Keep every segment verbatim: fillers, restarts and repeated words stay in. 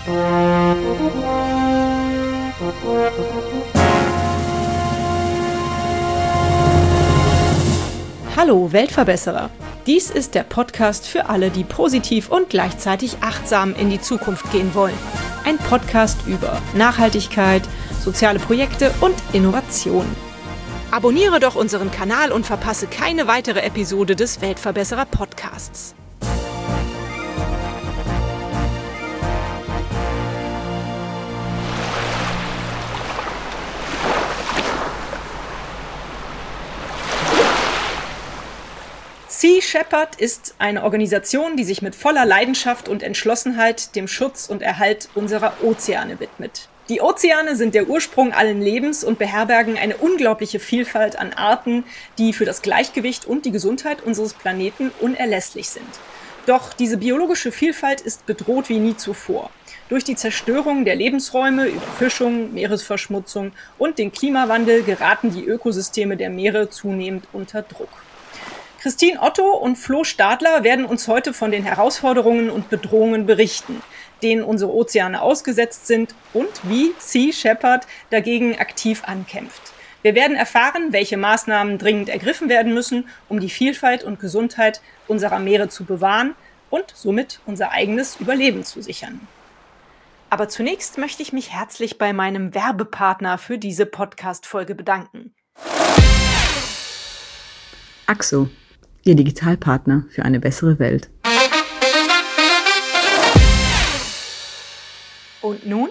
Hallo Weltverbesserer! Dies ist der Podcast für alle, die positiv und gleichzeitig achtsam in die Zukunft gehen wollen. Ein Podcast über Nachhaltigkeit, soziale Projekte und Innovation. Abonniere doch unseren Kanal und verpasse keine weitere Episode des Weltverbesserer Podcasts. Sea Shepherd ist eine Organisation, die sich mit voller Leidenschaft und Entschlossenheit dem Schutz und Erhalt unserer Ozeane widmet. Die Ozeane sind der Ursprung allen Lebens und beherbergen eine unglaubliche Vielfalt an Arten, die für das Gleichgewicht und die Gesundheit unseres Planeten unerlässlich sind. Doch diese biologische Vielfalt ist bedroht wie nie zuvor. Durch die Zerstörung der Lebensräume, Überfischung, Meeresverschmutzung und den Klimawandel geraten die Ökosysteme der Meere zunehmend unter Druck. Christine Otto und Flo Stadler werden uns heute von den Herausforderungen und Bedrohungen berichten, denen unsere Ozeane ausgesetzt sind und wie Sea Shepherd dagegen aktiv ankämpft. Wir werden erfahren, welche Maßnahmen dringend ergriffen werden müssen, um die Vielfalt und Gesundheit unserer Meere zu bewahren und somit unser eigenes Überleben zu sichern. Aber zunächst möchte ich mich herzlich bei meinem Werbepartner für diese Podcast-Folge bedanken. Axo, Ihr Digitalpartner für eine bessere Welt. Und nun?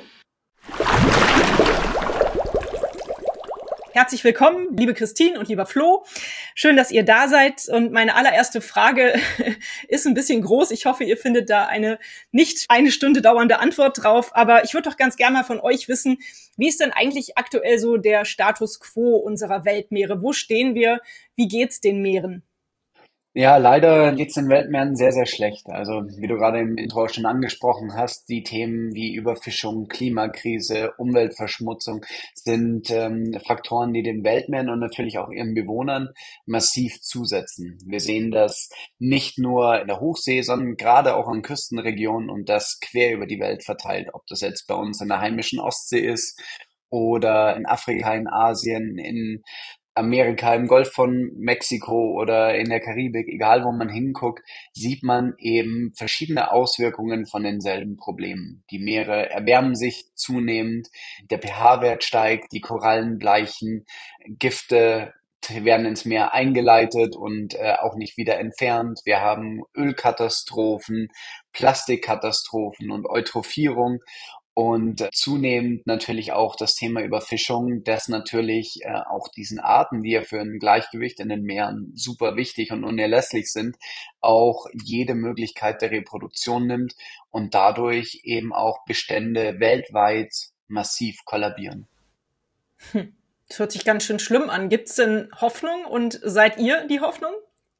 Herzlich willkommen, liebe Christine und lieber Flo. Schön, dass ihr da seid. Und meine allererste Frage ist ein bisschen groß. Ich hoffe, ihr findet da eine nicht eine Stunde dauernde Antwort drauf. Aber ich würde doch ganz gerne mal von euch wissen, wie ist denn eigentlich aktuell so der Status quo unserer Weltmeere? Wo stehen wir? Wie geht's den Meeren? Ja, leider geht's den Weltmeeren sehr, sehr schlecht. Also wie du gerade im Intro schon angesprochen hast, die Themen wie Überfischung, Klimakrise, Umweltverschmutzung sind ähm, Faktoren, die den Weltmeeren und natürlich auch ihren Bewohnern massiv zusetzen. Wir sehen das nicht nur in der Hochsee, sondern gerade auch in Küstenregionen und das quer über die Welt verteilt. Ob das jetzt bei uns in der heimischen Ostsee ist oder in Afrika, in Asien, in Amerika, im Golf von Mexiko oder in der Karibik, egal wo man hinguckt, sieht man eben verschiedene Auswirkungen von denselben Problemen. Die Meere erwärmen sich zunehmend, der pH-Wert steigt, die Korallen bleichen, Gifte werden ins Meer eingeleitet und äh, auch nicht wieder entfernt. Wir haben Ölkatastrophen, Plastikkatastrophen und Eutrophierung. Und zunehmend natürlich auch das Thema Überfischung, das natürlich äh, auch diesen Arten, die ja für ein Gleichgewicht in den Meeren super wichtig und unerlässlich sind, auch jede Möglichkeit der Reproduktion nimmt und dadurch eben auch Bestände weltweit massiv kollabieren. Hm. Das hört sich ganz schön schlimm an. Gibt es denn Hoffnung und seid ihr die Hoffnung?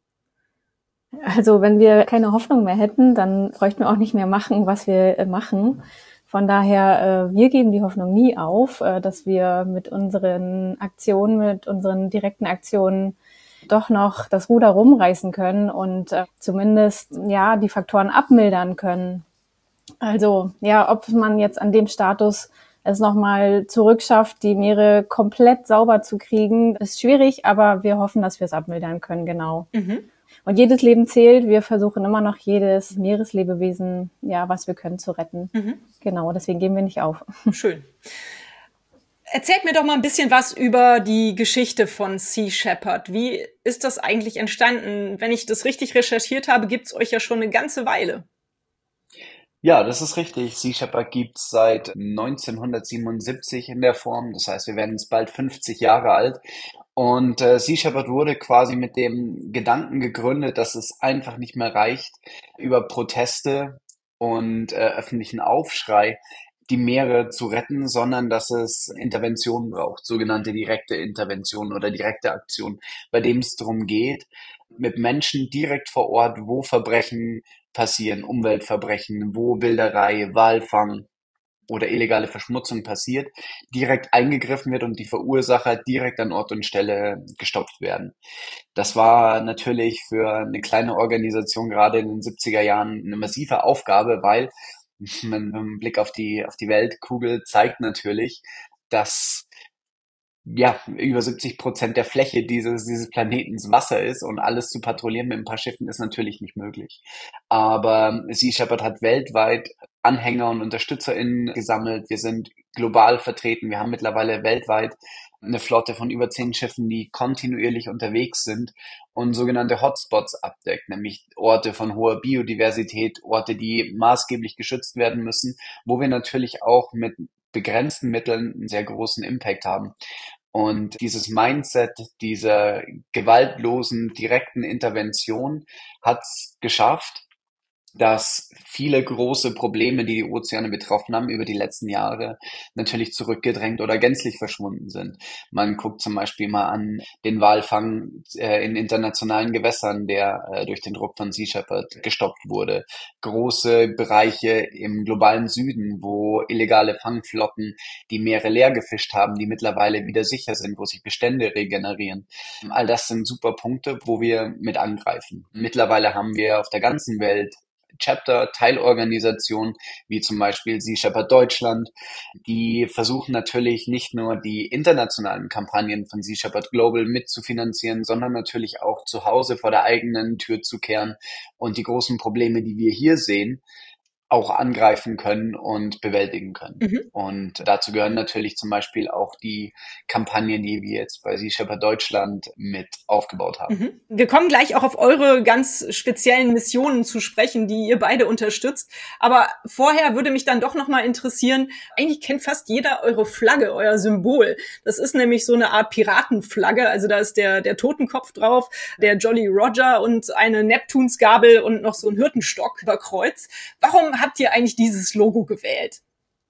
Also wenn wir keine Hoffnung mehr hätten, dann bräuchten wir auch nicht mehr machen, was wir äh, machen. Von daher, äh, wir geben die Hoffnung nie auf, äh, dass wir mit unseren Aktionen, mit unseren direkten Aktionen doch noch das Ruder rumreißen können und äh, zumindest ja die Faktoren abmildern können. Also ja, ob man jetzt an dem Status es nochmal zurückschafft, die Meere komplett sauber zu kriegen, ist schwierig, aber wir hoffen, dass wir es abmildern können, genau. Mhm. Und jedes Leben zählt. Wir versuchen immer noch jedes Meereslebewesen, ja, was wir können, zu retten. Mhm. Genau, deswegen geben wir nicht auf. Schön. Erzählt mir doch mal ein bisschen was über die Geschichte von Sea Shepherd. Wie ist das eigentlich entstanden? Wenn ich das richtig recherchiert habe, gibt's euch ja schon eine ganze Weile. Ja, das ist richtig. Sea Shepherd gibt's seit neunzehnhundertsiebenundsiebzig in der Form. Das heißt, wir werden jetzt bald fünfzig Jahre alt. Und äh, Sea Shepherd wurde quasi mit dem Gedanken gegründet, dass es einfach nicht mehr reicht, über Proteste und äh, öffentlichen Aufschrei die Meere zu retten, sondern dass es Interventionen braucht, sogenannte direkte Interventionen oder direkte Aktionen, bei dem es darum geht, mit Menschen direkt vor Ort, wo Verbrechen passieren, Umweltverbrechen, wo Wilderei, Walfang oder illegale Verschmutzung passiert, direkt eingegriffen wird und die Verursacher direkt an Ort und Stelle gestopft werden. Das war natürlich für eine kleine Organisation gerade in den siebziger Jahren eine massive Aufgabe, weil Ein Blick auf die, auf die Weltkugel zeigt natürlich, dass ja, über siebzig Prozent der Fläche dieses, dieses Planetens Wasser ist und alles zu patrouillieren mit ein paar Schiffen ist natürlich nicht möglich. Aber Sea Shepherd hat weltweit Anhänger und UnterstützerInnen gesammelt. Wir sind global vertreten. Wir haben mittlerweile weltweit eine Flotte von über zehn Schiffen, die kontinuierlich unterwegs sind und sogenannte Hotspots abdeckt, nämlich Orte von hoher Biodiversität, Orte, die maßgeblich geschützt werden müssen, wo wir natürlich auch mit begrenzten Mitteln einen sehr großen Impact haben. Und dieses Mindset dieser gewaltlosen, direkten Intervention hat es geschafft, dass viele große Probleme, die die Ozeane betroffen haben, über die letzten Jahre natürlich zurückgedrängt oder gänzlich verschwunden sind. Man guckt zum Beispiel mal an den Walfang äh, in internationalen Gewässern, der äh, durch den Druck von Sea Shepherd gestoppt wurde. Große Bereiche im globalen Süden, wo illegale Fangflotten die Meere leer gefischt haben, die mittlerweile wieder sicher sind, wo sich Bestände regenerieren. All das sind super Punkte, wo wir mit angreifen. Mittlerweile haben wir auf der ganzen Welt Chapter, Teilorganisationen, wie zum Beispiel Sea Shepherd Deutschland, die versuchen natürlich nicht nur die internationalen Kampagnen von Sea Shepherd Global mitzufinanzieren, sondern natürlich auch zu Hause vor der eigenen Tür zu kehren und die großen Probleme, die wir hier sehen, auch angreifen können und bewältigen können. Mhm. Und dazu gehören natürlich zum Beispiel auch die Kampagnen, die wir jetzt bei Sea Shepherd Deutschland mit aufgebaut haben. Mhm. Wir kommen gleich auch auf eure ganz speziellen Missionen zu sprechen, die ihr beide unterstützt. Aber vorher würde mich dann doch nochmal interessieren, eigentlich kennt fast jeder eure Flagge, euer Symbol. Das ist nämlich so eine Art Piratenflagge. Also da ist der, der Totenkopf drauf, der Jolly Roger und eine Neptunsgabel und noch so ein Hirtenstock über Kreuz. Warum habt ihr eigentlich dieses Logo gewählt?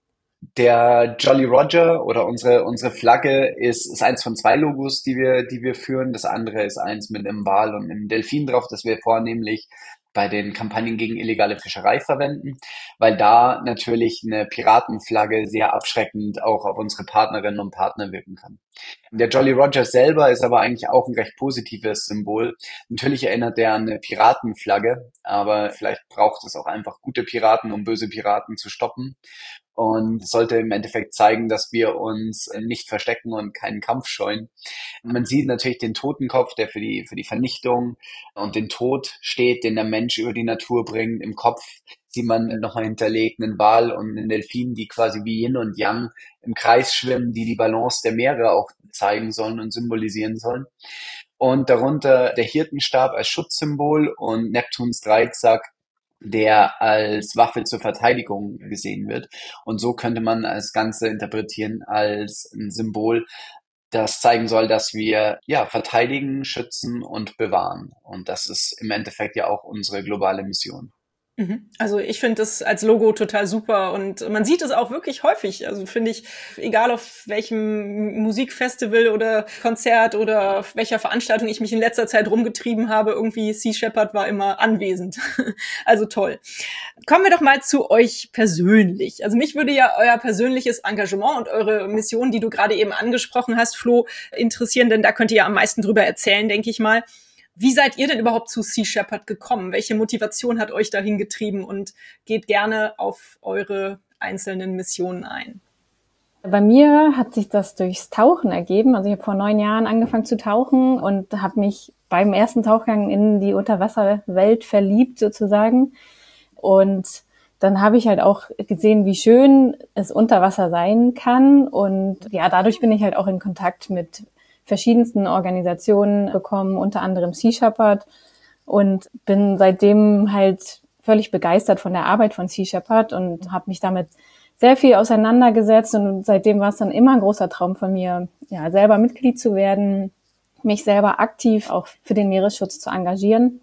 Der Jolly Roger oder unsere unsere Flagge ist ist eins von zwei Logos, die wir die wir führen. Das andere ist eins mit einem Wal und einem Delfin drauf, das wir vornehmlich bei den Kampagnen gegen illegale Fischerei verwenden, weil da natürlich eine Piratenflagge sehr abschreckend auch auf unsere Partnerinnen und Partner wirken kann. Der Jolly Roger selber ist aber eigentlich auch ein recht positives Symbol. Natürlich erinnert er an eine Piratenflagge, aber vielleicht braucht es auch einfach gute Piraten, um böse Piraten zu stoppen. Und sollte im Endeffekt zeigen, dass wir uns nicht verstecken und keinen Kampf scheuen. Man sieht natürlich den Totenkopf, der für die für die Vernichtung und den Tod steht, den der Mensch über die Natur bringt. Im Kopf sieht man nochmal hinterlegt einen Wal und einen Delfin, die quasi wie Yin und Yang im Kreis schwimmen, die die Balance der Meere auch zeigen sollen und symbolisieren sollen. Und darunter der Hirtenstab als Schutzsymbol und Neptuns Dreizack, der als Waffe zur Verteidigung gesehen wird. Und so könnte man das Ganze interpretieren als ein Symbol, das zeigen soll, dass wir ja verteidigen, schützen und bewahren. Und das ist im Endeffekt ja auch unsere globale Mission. Also ich finde das als Logo total super und man sieht es auch wirklich häufig. Also finde ich, egal auf welchem Musikfestival oder Konzert oder auf welcher Veranstaltung ich mich in letzter Zeit rumgetrieben habe, irgendwie Sea Shepherd war immer anwesend. Also toll. Kommen wir doch mal zu euch persönlich. Also mich würde ja euer persönliches Engagement und eure Mission, die du gerade eben angesprochen hast, Flo, interessieren, denn da könnt ihr ja am meisten drüber erzählen, denke ich mal. Wie seid ihr denn überhaupt zu Sea Shepherd gekommen? Welche Motivation hat euch dahin getrieben? Und geht gerne auf eure einzelnen Missionen ein. Bei mir hat sich das durchs Tauchen ergeben. Also ich habe vor neun Jahren angefangen zu tauchen und habe mich beim ersten Tauchgang in die Unterwasserwelt verliebt sozusagen. Und dann habe ich halt auch gesehen, wie schön es unter Wasser sein kann. Und ja, dadurch bin ich halt auch in Kontakt mit verschiedensten Organisationen gekommen, unter anderem Sea Shepherd, und bin seitdem halt völlig begeistert von der Arbeit von Sea Shepherd und habe mich damit sehr viel auseinandergesetzt, und seitdem war es dann immer ein großer Traum von mir, ja, selber Mitglied zu werden, mich selber aktiv auch für den Meeresschutz zu engagieren.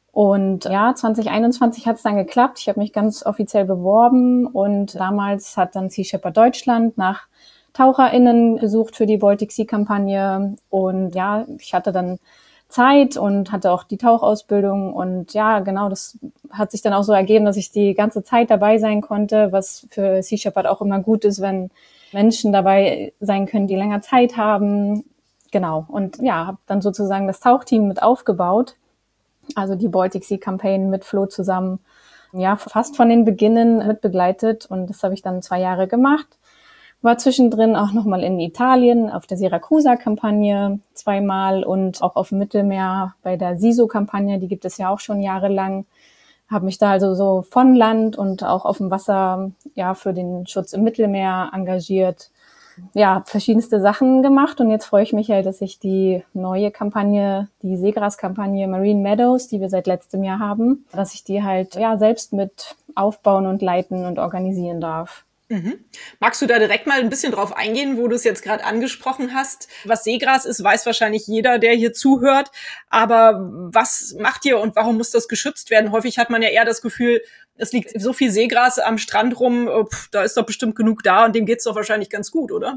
Und ja, zwanzig einundzwanzig hat es dann geklappt. Ich habe mich ganz offiziell beworben und damals hat dann Sea Shepherd Deutschland nach TaucherInnen gesucht für die Baltic Sea-Kampagne, und ja, ich hatte dann Zeit und hatte auch die Tauchausbildung, und ja, genau, das hat sich dann auch so ergeben, dass ich die ganze Zeit dabei sein konnte, was für Sea Shepherd auch immer gut ist, wenn Menschen dabei sein können, die länger Zeit haben. Genau, und ja, habe dann sozusagen das Tauchteam mit aufgebaut, also die Baltic Sea Campaign mit Flo zusammen. ja fast von den Beginnen mit begleitet und das habe ich dann zwei Jahre gemacht. War zwischendrin auch nochmal in Italien auf der Siracusa-Kampagne zweimal und auch auf dem Mittelmeer bei der SISO-Kampagne, die gibt es ja auch schon jahrelang. Habe mich da also so von Land und auch auf dem Wasser ja für den Schutz im Mittelmeer engagiert. Ja, verschiedenste Sachen gemacht und jetzt freue ich mich halt, dass ich die neue Kampagne, die Seegras-Kampagne Marine Meadows, die wir seit letztem Jahr haben, dass ich die halt ja selbst mit aufbauen und leiten und organisieren darf. Mhm. Magst du da direkt mal ein bisschen drauf eingehen, wo du es jetzt gerade angesprochen hast? Was Seegras ist, weiß wahrscheinlich jeder, der hier zuhört. Aber was macht ihr und warum muss das geschützt werden? Häufig hat man ja eher das Gefühl, es liegt so viel Seegras am Strand rum, pf, da ist doch bestimmt genug da und dem geht's doch wahrscheinlich ganz gut, oder?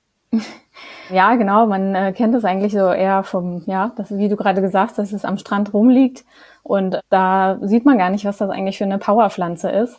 Ja, genau. Man äh, kennt es eigentlich so eher vom, ja, das, wie du gerade gesagt hast, dass es am Strand rumliegt. Und da sieht man gar nicht, was das eigentlich für eine Powerpflanze ist.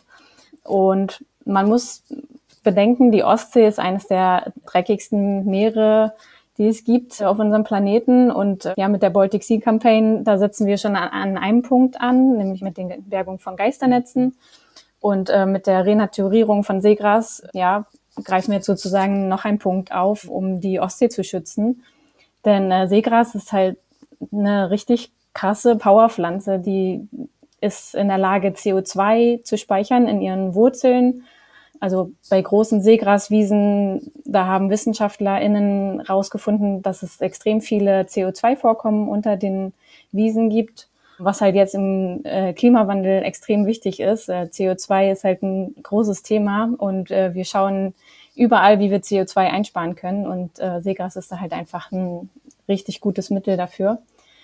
Und man muss bedenken, die Ostsee ist eines der dreckigsten Meere, die es gibt auf unserem Planeten. Und ja, mit der Baltic Sea Campaign, da setzen wir schon an, an einem Punkt an, nämlich mit der Bergung von Geisternetzen. Und äh, mit der Renaturierung von Seegras, ja, greifen wir jetzt sozusagen noch einen Punkt auf, um die Ostsee zu schützen. Denn äh, Seegras ist halt eine richtig krasse Powerpflanze, die ist in der Lage, C O zwei zu speichern in ihren Wurzeln. Also bei großen Seegraswiesen, da haben WissenschaftlerInnen rausgefunden, dass es extrem viele C O zwei Vorkommen unter den Wiesen gibt, was halt jetzt im äh, Klimawandel extrem wichtig ist. Äh, C O zwei ist halt ein großes Thema und äh, wir schauen überall, wie wir C O zwei einsparen können und äh, Seegras ist da halt einfach ein richtig gutes Mittel dafür.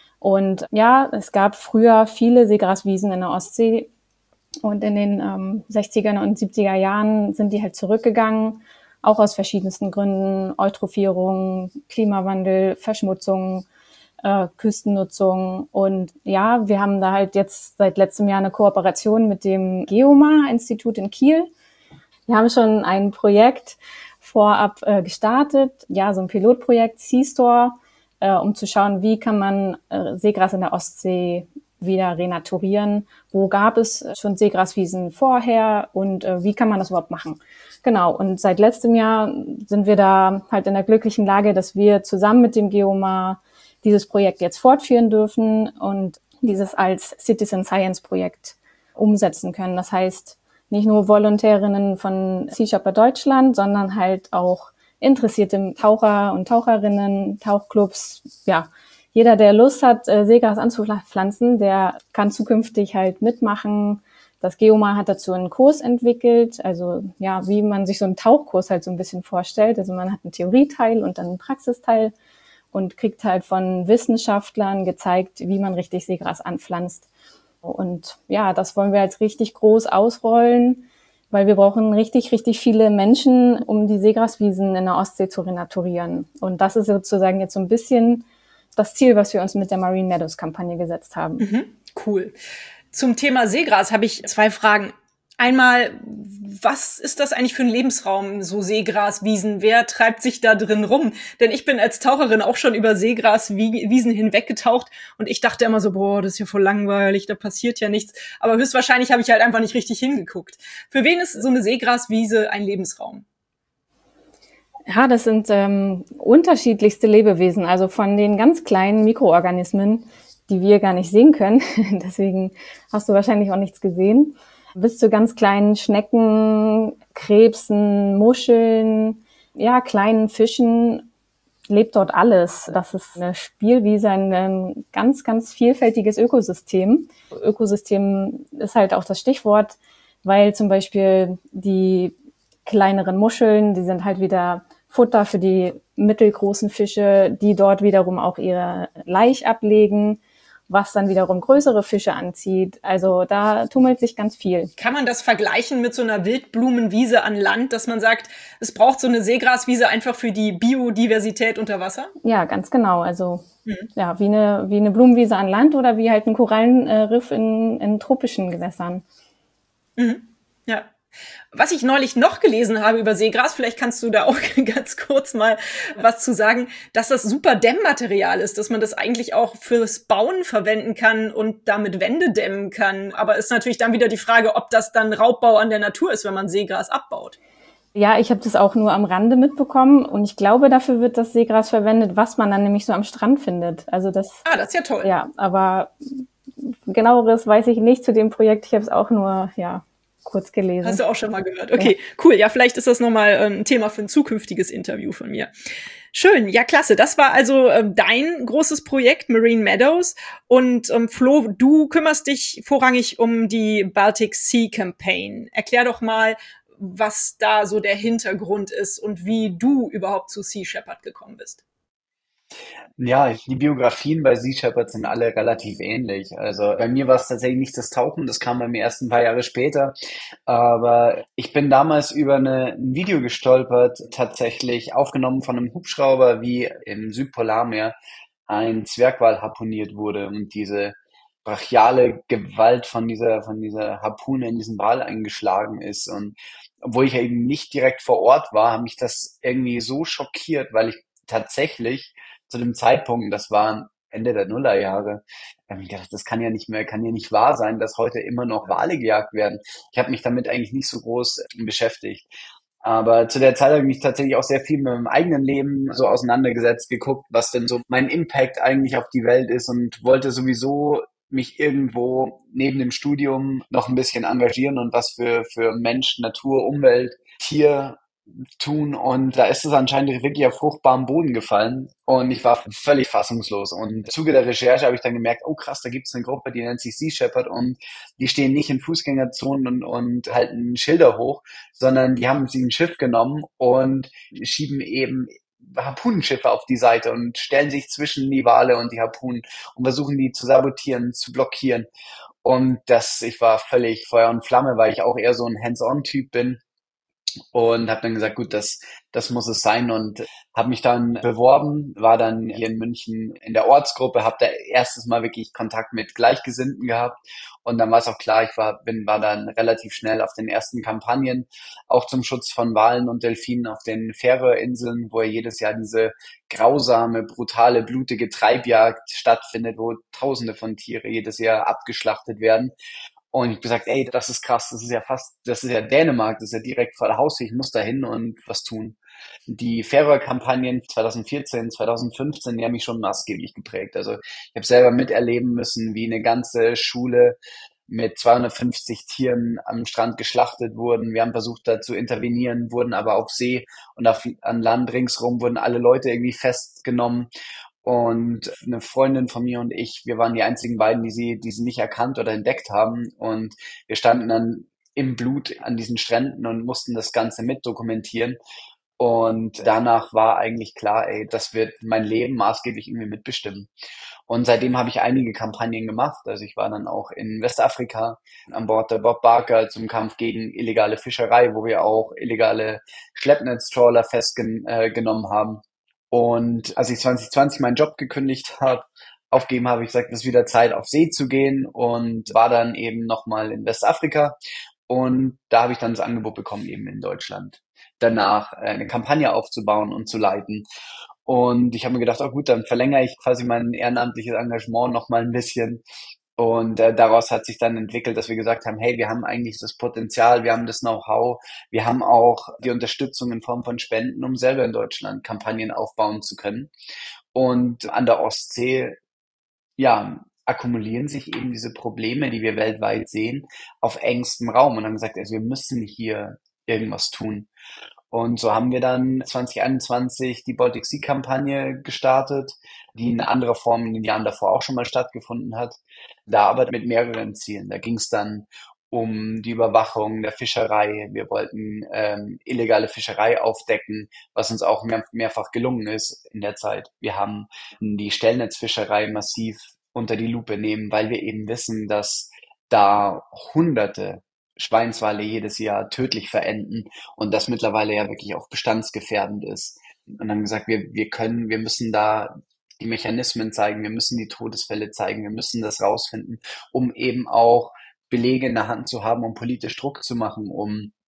Und ja, es gab früher viele Seegraswiesen in der Ostsee und in den ähm, sechziger und siebziger Jahren sind die halt zurückgegangen, auch aus verschiedensten Gründen, Eutrophierung, Klimawandel, Verschmutzung, äh, Küstennutzung. Und ja, wir haben da halt jetzt seit letztem Jahr eine Kooperation mit dem Geomar-Institut in Kiel. Wir haben schon ein Projekt vorab äh, gestartet, ja, so ein Pilotprojekt, Seastore, äh, um zu schauen, wie kann man äh, Seegras in der Ostsee wieder renaturieren, wo gab es schon Seegraswiesen vorher und äh, wie kann man das überhaupt machen. Genau, und seit letztem Jahr sind wir da halt in der glücklichen Lage, dass wir zusammen mit dem Geomar dieses Projekt jetzt fortführen dürfen und dieses als Citizen Science Projekt umsetzen können. Das heißt, nicht nur Volontärinnen von Sea Shepherd Deutschland, sondern halt auch interessierte Taucher und Taucherinnen, Tauchclubs, ja, jeder, der Lust hat, Seegras anzupflanzen, der kann zukünftig halt mitmachen. Das Geomar hat dazu einen Kurs entwickelt, also ja, wie man sich so einen Tauchkurs halt so ein bisschen vorstellt. Also man hat einen Theorieteil und dann einen Praxisteil und kriegt halt von Wissenschaftlern gezeigt, wie man richtig Seegras anpflanzt. Und ja, das wollen wir jetzt richtig groß ausrollen, weil wir brauchen richtig, richtig viele Menschen, um die Seegraswiesen in der Ostsee zu renaturieren. Und das ist sozusagen jetzt so ein bisschen das Ziel, was wir uns mit der Marine Meadows Kampagne gesetzt haben. Mhm, cool. Zum Thema Seegras habe ich zwei Fragen. Einmal, was ist das eigentlich für ein Lebensraum, so Seegraswiesen? Wer treibt sich da drin rum? Denn ich bin als Taucherin auch schon über Seegraswiesen hinweggetaucht und ich dachte immer so, boah, das ist ja voll langweilig, da passiert ja nichts. Aber höchstwahrscheinlich habe ich halt einfach nicht richtig hingeguckt. Für wen ist so eine Seegraswiese ein Lebensraum? Ja, das sind ähm, unterschiedlichste Lebewesen, also von den ganz kleinen Mikroorganismen, die wir gar nicht sehen können, deswegen hast du wahrscheinlich auch nichts gesehen, bis zu ganz kleinen Schnecken, Krebsen, Muscheln, ja, kleinen Fischen, lebt dort alles. Das ist eine Spielwiese, ein ganz, ganz vielfältiges Ökosystem. Ökosystem ist halt auch das Stichwort, weil zum Beispiel die kleineren Muscheln, die sind halt wieder Futter für die mittelgroßen Fische, die dort wiederum auch ihre Laich ablegen, was dann wiederum größere Fische anzieht. Also da tummelt sich ganz viel. Kann man das vergleichen mit so einer Wildblumenwiese an Land, dass man sagt, es braucht so eine Seegraswiese einfach für die Biodiversität unter Wasser? Ja, ganz genau. Also mhm. ja, wie eine, wie eine Blumenwiese an Land oder wie halt ein Korallenriff in, in tropischen Gewässern. Mhm. Ja. Was ich neulich noch gelesen habe über Seegras, vielleicht kannst du da auch ganz kurz mal was zu sagen, dass das super Dämmmaterial ist, dass man das eigentlich auch fürs Bauen verwenden kann und damit Wände dämmen kann. Aber ist natürlich dann wieder die Frage, ob das dann Raubbau an der Natur ist, wenn man Seegras abbaut. Ja, ich habe das auch nur am Rande mitbekommen und ich glaube, dafür wird das Seegras verwendet, was man dann nämlich so am Strand findet. Also das. Ah, das ist ja toll. Ja, aber genaueres weiß ich nicht zu dem Projekt. Ich habe es auch nur, ja, kurz gelesen. Hast du auch schon mal gehört? Okay, ja. Cool. Ja, vielleicht ist das nochmal ein Thema für ein zukünftiges Interview von mir. Schön, ja, klasse. Das war also äh, dein großes Projekt, Marine Meadows. Und ähm, Flo, du kümmerst dich vorrangig um die Baltic Sea Campaign. Erklär doch mal, was da so der Hintergrund ist und wie du überhaupt zu Sea Shepherd gekommen bist. Ja, die Biografien bei Sea Shepherd sind alle relativ ähnlich. Also bei mir war es tatsächlich nicht das Tauchen, das kam bei mir erst ein paar Jahre später. Aber ich bin damals über eine, ein Video gestolpert, tatsächlich aufgenommen von einem Hubschrauber, wie im Südpolarmeer ein Zwergwal harpuniert wurde und diese brachiale Gewalt von dieser, von dieser Harpune in diesen Wal eingeschlagen ist. Und obwohl ich ja eben nicht direkt vor Ort war, hat mich das irgendwie so schockiert, weil ich tatsächlich zu dem Zeitpunkt, das war Ende der Nullerjahre, habe ich gedacht, das kann ja nicht mehr, kann ja nicht wahr sein, dass heute immer noch Wale gejagt werden. Ich habe mich damit eigentlich nicht so groß beschäftigt. Aber zu der Zeit habe ich mich tatsächlich auch sehr viel mit meinem eigenen Leben so auseinandergesetzt, geguckt, was denn so mein Impact eigentlich auf die Welt ist und wollte sowieso mich irgendwo neben dem Studium noch ein bisschen engagieren und was für, für Mensch, Natur, Umwelt, Tier tun. Und da ist es anscheinend wirklich auf fruchtbaren Boden gefallen. Und ich war völlig fassungslos. Und im Zuge der Recherche habe ich dann gemerkt, oh krass, da gibt es eine Gruppe, die nennt sich Sea Shepherd und die stehen nicht in Fußgängerzonen und, und halten Schilder hoch, sondern die haben sich ein Schiff genommen und schieben eben Harpunenschiffe auf die Seite und stellen sich zwischen die Wale und die Harpunen und versuchen die zu sabotieren, zu blockieren. Und das, ich war völlig Feuer und Flamme, weil ich auch eher so ein Hands-on-Typ bin. Und habe dann gesagt, gut, das, das muss es sein und habe mich dann beworben, war dann hier in München in der Ortsgruppe, habe da erstes Mal wirklich Kontakt mit Gleichgesinnten gehabt und dann war es auch klar, ich war, bin, war dann relativ schnell auf den ersten Kampagnen, auch zum Schutz von Walen und Delfinen auf den Färöerinseln, wo ja jedes Jahr diese grausame, brutale, blutige Treibjagd stattfindet, wo Tausende von Tiere jedes Jahr abgeschlachtet werden. Und ich habe gesagt, ey, das ist krass, das ist ja fast, das ist ja Dänemark, das ist ja direkt vor der Haustür, ich muss da hin und was tun. Die Färöer-Kampagnen zwanzig vierzehn, zwanzig fünfzehn, die haben mich schon maßgeblich geprägt. Also ich habe selber miterleben müssen, wie eine ganze Schule mit zweihundertfünfzig Tieren am Strand geschlachtet wurden. Wir haben versucht, da zu intervenieren, wurden aber auf See und auf, an Land ringsrum wurden alle Leute irgendwie festgenommen. Und eine Freundin von mir und ich, wir waren die einzigen beiden, die sie, die sie nicht erkannt oder entdeckt haben. Und wir standen dann im Blut an diesen Stränden und mussten das Ganze mit dokumentieren. Und danach war eigentlich klar, ey, das wird mein Leben maßgeblich irgendwie mitbestimmen. Und seitdem habe ich einige Kampagnen gemacht. Also ich war dann auch in Westafrika an Bord der Bob Barker zum Kampf gegen illegale Fischerei, wo wir auch illegale Schleppnetztrawler festgenommen haben. Und als ich zwanzig zwanzig meinen Job gekündigt habe, aufgegeben habe, ich gesagt, es ist wieder Zeit, auf See zu gehen und war dann eben nochmal in Westafrika. Und da habe ich dann das Angebot bekommen, eben in Deutschland danach eine Kampagne aufzubauen und zu leiten. Und ich habe mir gedacht, oh gut, dann verlängere ich quasi mein ehrenamtliches Engagement nochmal ein bisschen. Und äh, daraus hat sich dann entwickelt, dass wir gesagt haben, hey, wir haben eigentlich das Potenzial, wir haben das Know-how, wir haben auch die Unterstützung in Form von Spenden, um selber in Deutschland Kampagnen aufbauen zu können. Und an der Ostsee, ja, akkumulieren sich eben diese Probleme, die wir weltweit sehen, auf engstem Raum. Und haben gesagt, also wir müssen hier irgendwas tun. Und so haben wir dann zwanzig einundzwanzig die Baltic Sea Kampagne gestartet, die in anderer Form in den Jahren davor auch schon mal stattgefunden hat. Da aber mit mehreren Zielen. Da ging es dann um die Überwachung der Fischerei. Wir wollten ähm, illegale Fischerei aufdecken, was uns auch mehr, mehrfach gelungen ist in der Zeit. Wir haben die Stellnetzfischerei massiv unter die Lupe nehmen, weil wir eben wissen, dass da Hunderte Schweinswale jedes Jahr tödlich verenden und das mittlerweile ja wirklich auch bestandsgefährdend ist. Und dann gesagt, wir, wir können, wir müssen da die Mechanismen zeigen, wir müssen die Todesfälle zeigen, wir müssen das rausfinden, um eben auch Belege in der Hand zu haben, um politisch Druck zu machen, um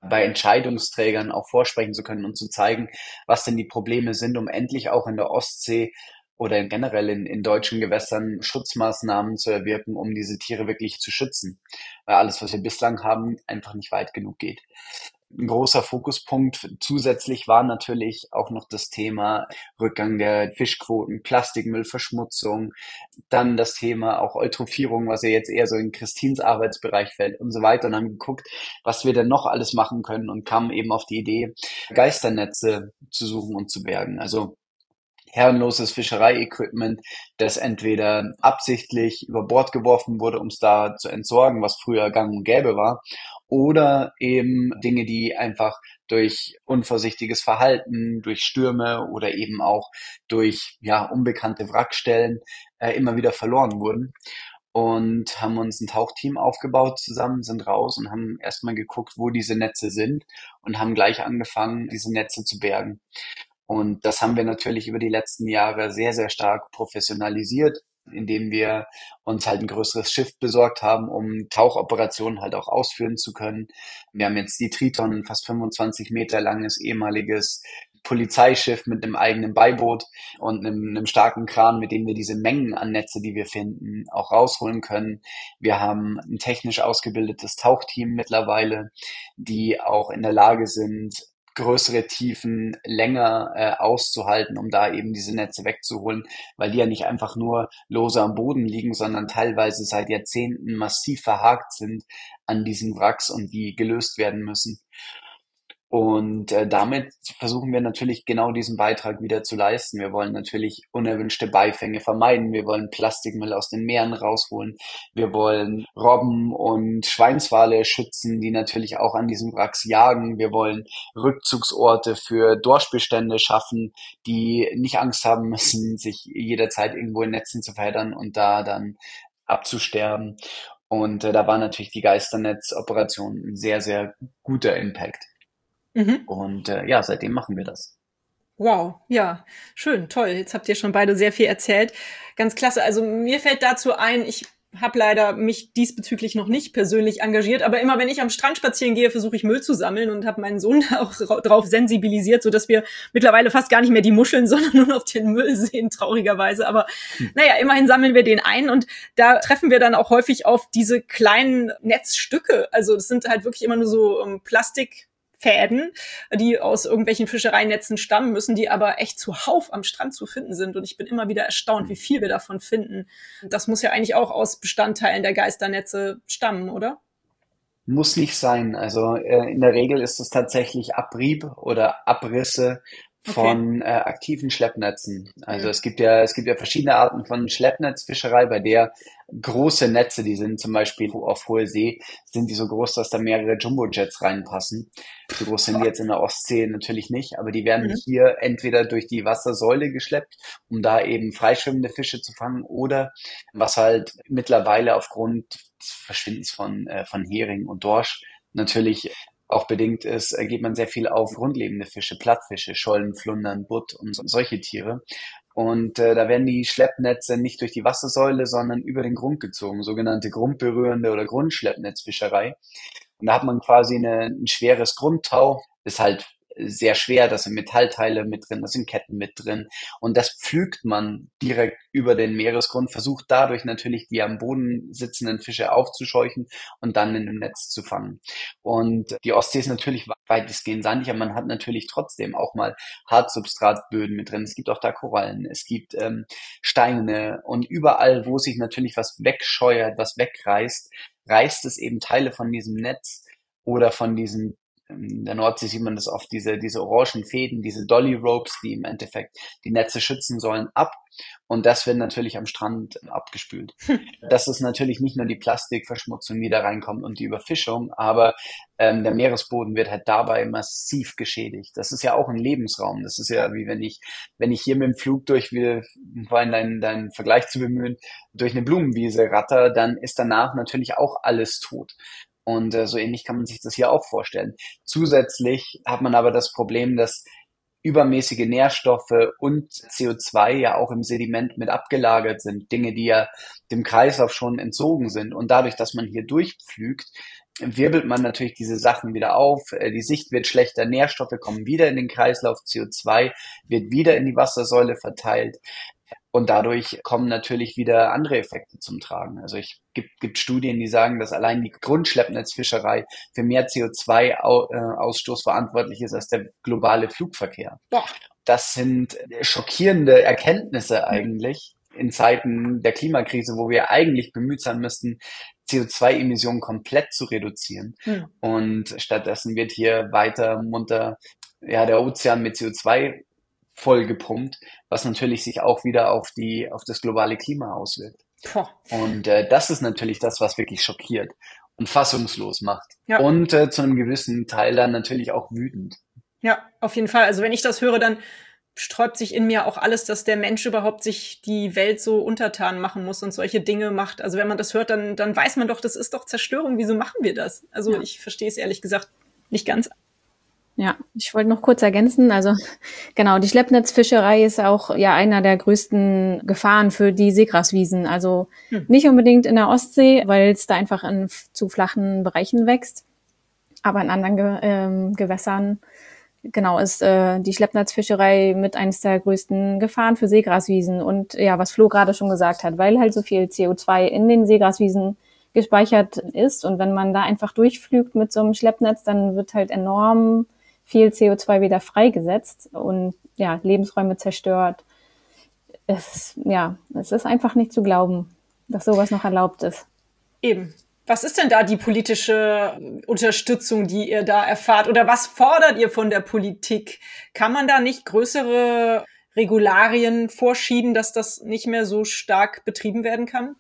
bei Entscheidungsträgern auch vorsprechen zu können und zu zeigen, was denn die Probleme sind, um endlich auch in der Ostsee oder generell in, in deutschen Gewässern Schutzmaßnahmen zu erwirken, um diese Tiere wirklich zu schützen. Weil alles, was wir bislang haben, einfach nicht weit genug geht. Ein großer Fokuspunkt zusätzlich war natürlich auch noch das Thema Rückgang der Fischquoten, Plastikmüllverschmutzung, dann das Thema auch Eutrophierung, was ja jetzt eher so in Christins Arbeitsbereich fällt und so weiter, und haben geguckt, was wir denn noch alles machen können, und kamen eben auf die Idee, Geisternetze zu suchen und zu bergen. Also herrenloses Fischereiequipment, das entweder absichtlich über Bord geworfen wurde, um es da zu entsorgen, was früher gang und gäbe war, oder eben Dinge, die einfach durch unvorsichtiges Verhalten, durch Stürme oder eben auch durch ja unbekannte Wrackstellen äh, immer wieder verloren wurden. Und haben uns ein Tauchteam aufgebaut zusammen, sind raus und haben erstmal geguckt, wo diese Netze sind, und haben gleich angefangen, diese Netze zu bergen. Und das haben wir natürlich über die letzten Jahre sehr, sehr stark professionalisiert, indem wir uns halt ein größeres Schiff besorgt haben, um Tauchoperationen halt auch ausführen zu können. Wir haben jetzt die Triton, ein fast fünfundzwanzig Meter langes ehemaliges Polizeischiff mit einem eigenen Beiboot und einem, einem starken Kran, mit dem wir diese Mengen an Netze, die wir finden, auch rausholen können. Wir haben ein technisch ausgebildetes Tauchteam mittlerweile, die auch in der Lage sind, größere Tiefen länger äh, auszuhalten, um da eben diese Netze wegzuholen, weil die ja nicht einfach nur lose am Boden liegen, sondern teilweise seit Jahrzehnten massiv verhakt sind an diesen Wracks und die gelöst werden müssen. Und äh, damit versuchen wir natürlich genau diesen Beitrag wieder zu leisten. Wir wollen natürlich unerwünschte Beifänge vermeiden. Wir wollen Plastikmüll aus den Meeren rausholen. Wir wollen Robben und Schweinswale schützen, die natürlich auch an diesen Wracks jagen. Wir wollen Rückzugsorte für Dorschbestände schaffen, die nicht Angst haben müssen, sich jederzeit irgendwo in Netzen zu verheddern und da dann abzusterben. Und äh, da war natürlich die Geisternetz-Operation ein sehr, sehr guter Impact. Mhm. Und äh, ja, seitdem machen wir das. Wow, ja, schön, toll. Jetzt habt ihr schon beide sehr viel erzählt. Ganz klasse. Also mir fällt dazu ein, ich habe leider mich diesbezüglich noch nicht persönlich engagiert, aber immer wenn ich am Strand spazieren gehe, versuche ich Müll zu sammeln und habe meinen Sohn auch drauf sensibilisiert, so dass wir mittlerweile fast gar nicht mehr die Muscheln, sondern nur noch den Müll sehen, traurigerweise. Aber hm. naja, immerhin sammeln wir den ein, und da treffen wir dann auch häufig auf diese kleinen Netzstücke. Also das sind halt wirklich immer nur so um, Plastik Fäden, die aus irgendwelchen Fischereinetzen stammen müssen, die aber echt zuhauf am Strand zu finden sind. Und ich bin immer wieder erstaunt, wie viel wir davon finden. Das muss ja eigentlich auch aus Bestandteilen der Geisternetze stammen, oder? Muss nicht sein. Also äh, in der Regel ist es tatsächlich Abrieb oder Abrisse von okay. äh, aktiven Schleppnetzen. Also mhm. es gibt ja es gibt ja verschiedene Arten von Schleppnetzfischerei, bei der große Netze, die sind zum Beispiel auf hoher See, sind die so groß, dass da mehrere Jumbojets reinpassen. So groß sind die jetzt in der Ostsee natürlich nicht, aber die werden mhm. hier entweder durch die Wassersäule geschleppt, um da eben freischwimmende Fische zu fangen, oder was halt mittlerweile aufgrund des Verschwindens von äh, von Hering und Dorsch natürlich auch bedingt ist, geht man sehr viel auf grundlebende Fische, Plattfische, Schollen, Flundern, Butt und so, solche Tiere. Und äh, da werden die Schleppnetze nicht durch die Wassersäule, sondern über den Grund gezogen, sogenannte grundberührende oder Grundschleppnetzfischerei. Und da hat man quasi eine, ein schweres Grundtau, ist halt sehr schwer, da sind Metallteile mit drin, da sind Ketten mit drin, und das pflügt man direkt über den Meeresgrund, versucht dadurch natürlich die am Boden sitzenden Fische aufzuscheuchen und dann in dem Netz zu fangen. Und die Ostsee ist natürlich weitestgehend sandig, aber man hat natürlich trotzdem auch mal Hartsubstratböden mit drin. Es gibt auch da Korallen, es gibt ähm, Steine, und überall, wo sich natürlich was wegscheuert, was wegreißt, reißt es eben Teile von diesem Netz oder von diesen, in der Nordsee sieht man das oft, diese, diese orangen Fäden, diese Dolly Ropes, die im Endeffekt die Netze schützen sollen, ab. Und das wird natürlich am Strand abgespült. Das ist natürlich nicht nur die Plastikverschmutzung, die da reinkommt und die Überfischung, aber ähm, der Meeresboden wird halt dabei massiv geschädigt. Das ist ja auch ein Lebensraum. Das ist ja wie wenn ich, wenn ich hier mit dem Flug durch, wie vorhin deinen, deinen Vergleich zu bemühen, durch eine Blumenwiese ratter, dann ist danach natürlich auch alles tot. Und äh, so ähnlich kann man sich das hier auch vorstellen. Zusätzlich hat man aber das Problem, dass übermäßige Nährstoffe und C O zwei ja auch im Sediment mit abgelagert sind, Dinge, die ja dem Kreislauf schon entzogen sind. Und dadurch, dass man hier durchpflügt, wirbelt man natürlich diese Sachen wieder auf, die Sicht wird schlechter, Nährstoffe kommen wieder in den Kreislauf, C O zwei wird wieder in die Wassersäule verteilt. Und dadurch kommen natürlich wieder andere Effekte zum Tragen. Also es gibt, gibt Studien, die sagen, dass allein die Grundschleppnetzfischerei für mehr C O zwei Ausstoß verantwortlich ist als der globale Flugverkehr. Boah. Das sind schockierende Erkenntnisse eigentlich in Zeiten der Klimakrise, wo wir eigentlich bemüht sein müssten, C O zwei Emissionen komplett zu reduzieren. Hm. Und stattdessen wird hier weiter munter ja, der Ozean mit C O zwei vollgepumpt, was natürlich sich auch wieder auf die auf das globale Klima auswirkt. Puh. Und äh, das ist natürlich das, was wirklich schockiert und fassungslos macht. Ja. Und äh, zu einem gewissen Teil dann natürlich auch wütend. Ja, auf jeden Fall. Also wenn ich das höre, dann sträubt sich in mir auch alles, dass der Mensch überhaupt sich die Welt so untertan machen muss und solche Dinge macht. Also wenn man das hört, dann dann weiß man doch, das ist doch Zerstörung. Wieso machen wir das? Also ja. Ich verstehe es ehrlich gesagt nicht ganz. Ja, ich wollte noch kurz ergänzen, also genau, die Schleppnetzfischerei ist auch ja einer der größten Gefahren für die Seegraswiesen. Also hm. nicht unbedingt in der Ostsee, weil es da einfach in zu flachen Bereichen wächst, aber in anderen Ge- ähm, Gewässern, genau, ist äh, die Schleppnetzfischerei mit eines der größten Gefahren für Seegraswiesen. Und ja, was Flo gerade schon gesagt hat, weil halt so viel C O zwei in den Seegraswiesen gespeichert ist und wenn man da einfach durchflügt mit so einem Schleppnetz, dann wird halt enorm viel C O zwei wieder freigesetzt und ja, Lebensräume zerstört. Es, ja, es ist einfach nicht zu glauben, dass sowas noch erlaubt ist. Eben. Was ist denn da die politische Unterstützung, die ihr da erfahrt? Oder was fordert ihr von der Politik? Kann man da nicht größere Regularien vorschieben, dass das nicht mehr so stark betrieben werden kann?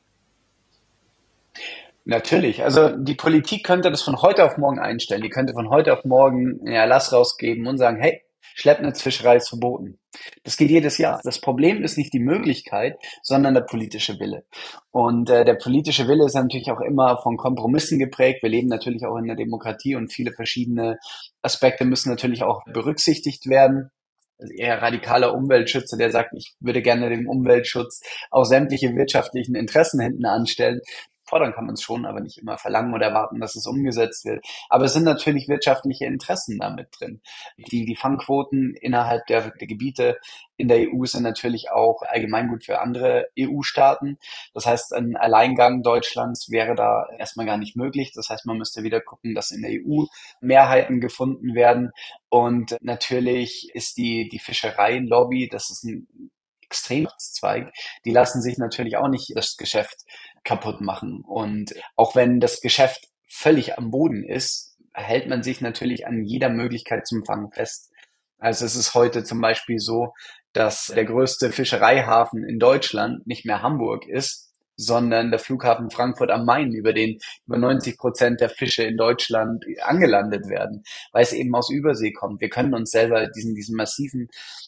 Natürlich. Also die Politik könnte das von heute auf morgen einstellen. Die könnte von heute auf morgen einen Erlass rausgeben und sagen, hey, Schleppnetzfischerei ist verboten. Das geht jedes Jahr. Das Problem ist nicht die Möglichkeit, sondern der politische Wille. Und äh, der politische Wille ist natürlich auch immer von Kompromissen geprägt. Wir leben natürlich auch in der Demokratie und viele verschiedene Aspekte müssen natürlich auch berücksichtigt werden. Also eher radikaler Umweltschützer, der sagt, ich würde gerne dem Umweltschutz auch sämtliche wirtschaftlichen Interessen hinten anstellen. Fordern kann man es schon, aber nicht immer verlangen oder erwarten, dass es umgesetzt wird. Aber es sind natürlich wirtschaftliche Interessen damit drin. Die, die Fangquoten innerhalb der, der Gebiete in der E U sind natürlich auch Allgemeingut für andere E U-Staaten. Das heißt, ein Alleingang Deutschlands wäre da erstmal gar nicht möglich. Das heißt, man müsste wieder gucken, dass in der E U Mehrheiten gefunden werden. Und natürlich ist die, die Fischereilobby, das ist ein Extremzweig, die lassen sich natürlich auch nicht das Geschäft kaputt machen. Und auch wenn das Geschäft völlig am Boden ist, hält man sich natürlich an jeder Möglichkeit zum Fangen fest. Also es ist heute zum Beispiel so, dass der größte Fischereihafen in Deutschland nicht mehr Hamburg ist, sondern der Flughafen Frankfurt am Main, über den über neunzig Prozent der Fische in Deutschland angelandet werden, weil es eben aus Übersee kommt. Wir können uns selber diesen, diesen massiven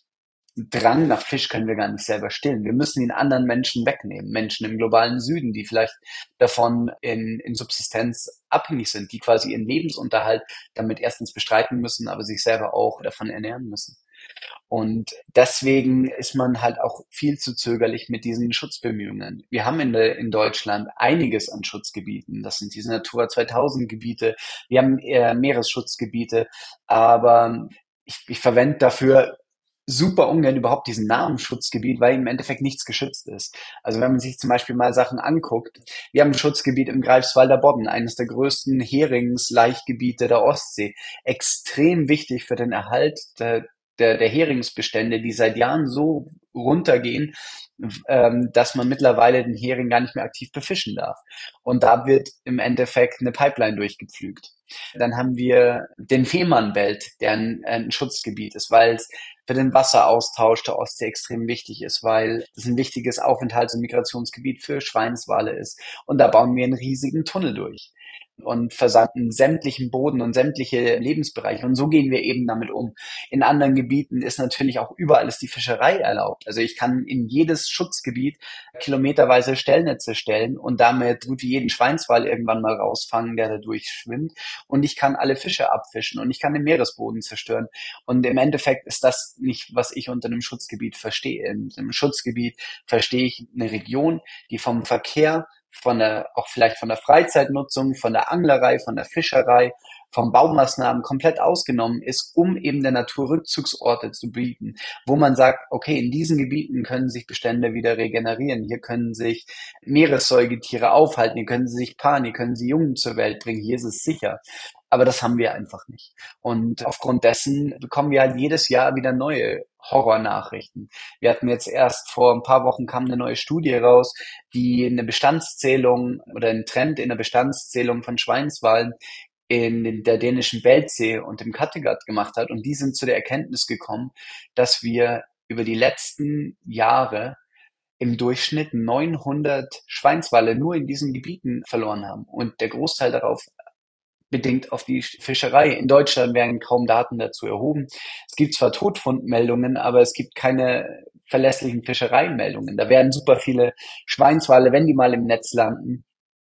Drang nach Fisch können wir gar nicht selber stillen. Wir müssen ihn anderen Menschen wegnehmen. Menschen im globalen Süden, die vielleicht davon in, in Subsistenz abhängig sind, die quasi ihren Lebensunterhalt damit erstens bestreiten müssen, aber sich selber auch davon ernähren müssen. Und deswegen ist man halt auch viel zu zögerlich mit diesen Schutzbemühungen. Wir haben in, der, in Deutschland einiges an Schutzgebieten. Das sind diese Natura zweitausend Gebiete. Wir haben eher Meeresschutzgebiete. Aber ich, ich verwende dafür super ungern überhaupt diesen Namen Schutzgebiet, weil im Endeffekt nichts geschützt ist. Also wenn man sich zum Beispiel mal Sachen anguckt, wir haben ein Schutzgebiet im Greifswalder Bodden, eines der größten Heringslaichgebiete der Ostsee. Extrem wichtig für den Erhalt der, der, der Heringsbestände, die seit Jahren so runtergehen, ähm, dass man mittlerweile den Hering gar nicht mehr aktiv befischen darf. Und da wird im Endeffekt eine Pipeline durchgepflügt. Dann haben wir den Fehmarnbelt, der ein, ein Schutzgebiet ist, weil es für den Wasseraustausch der Ostsee extrem wichtig ist, weil es ein wichtiges Aufenthalts- und Migrationsgebiet für Schweinswale ist. Und da bauen wir einen riesigen Tunnel durch. und versanden sämtlichen Boden und sämtliche Lebensbereiche. Und so gehen wir eben damit um. In anderen Gebieten ist natürlich auch überall ist die Fischerei erlaubt. Also ich kann in jedes Schutzgebiet kilometerweise Stellnetze stellen und damit gut wie jeden Schweinswal irgendwann mal rausfangen, der da durchschwimmt. Und ich kann alle Fische abfischen und ich kann den Meeresboden zerstören. Und im Endeffekt ist das nicht, was ich unter einem Schutzgebiet verstehe. In einem Schutzgebiet verstehe ich eine Region, die vom Verkehr, von der, auch vielleicht von der Freizeitnutzung, von der Anglerei, von der Fischerei, vom Baumaßnahmen komplett ausgenommen ist, um eben der Natur Rückzugsorte zu bieten, wo man sagt, okay, in diesen Gebieten können sich Bestände wieder regenerieren, hier können sich Meeressäugetiere aufhalten, hier können sie sich paaren, hier können sie Jungen zur Welt bringen, hier ist es sicher. Aber das haben wir einfach nicht. Und aufgrund dessen bekommen wir halt jedes Jahr wieder neue Horrornachrichten. Wir hatten jetzt erst vor ein paar Wochen kam eine neue Studie raus, die eine Bestandszählung oder einen Trend in der Bestandszählung von Schweinswalen in der dänischen Beltsee und im Kattegat gemacht hat. Und die sind zu der Erkenntnis gekommen, dass wir über die letzten Jahre im Durchschnitt neunhundert Schweinswale nur in diesen Gebieten verloren haben. Und der Großteil darauf bedingt auf die Fischerei. In Deutschland werden kaum Daten dazu erhoben. Es gibt zwar Todfundmeldungen, aber es gibt keine verlässlichen Fischereimeldungen. Da werden super viele Schweinswale, wenn die mal im Netz landen,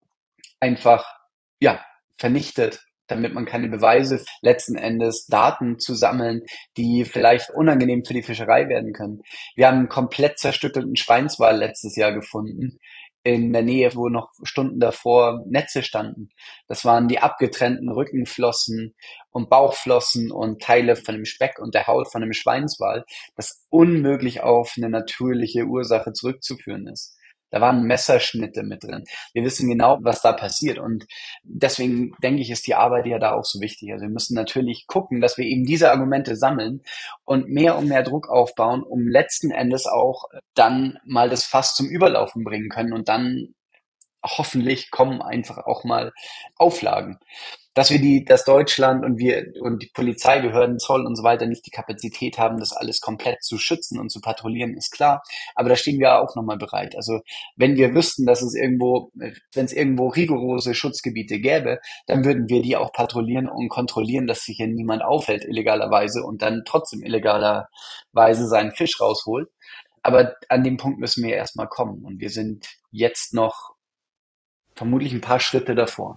einfach ja vernichtet, damit man keine Beweise, letzten Endes Daten zu sammeln, die vielleicht unangenehm für die Fischerei werden können. Wir haben einen komplett zerstückelten Schweinswal letztes Jahr gefunden, in der Nähe, wo noch Stunden davor Netze standen. Das waren die abgetrennten Rückenflossen und Bauchflossen und Teile von dem Speck und der Haut von dem Schweinswal, das unmöglich auf eine natürliche Ursache zurückzuführen ist. Da waren Messerschnitte mit drin. Wir wissen genau, was da passiert. Und deswegen denke ich, ist die Arbeit ja da auch so wichtig. Also wir müssen natürlich gucken, dass wir eben diese Argumente sammeln und mehr und mehr Druck aufbauen, um letzten Endes auch dann mal das Fass zum Überlaufen bringen können. Und dann hoffentlich kommen einfach auch mal Auflagen. Dass wir die, dass Deutschland und wir und die Polizeibehörden, Zoll und so weiter nicht die Kapazität haben, das alles komplett zu schützen und zu patrouillieren, ist klar. Aber da stehen wir auch nochmal bereit. Also wenn wir wüssten, dass es irgendwo, wenn es irgendwo rigorose Schutzgebiete gäbe, dann würden wir die auch patrouillieren und kontrollieren, dass sich hier niemand aufhält illegalerweise und dann trotzdem illegalerweise seinen Fisch rausholt. Aber an dem Punkt müssen wir erstmal kommen. Und wir sind jetzt noch vermutlich ein paar Schritte davor.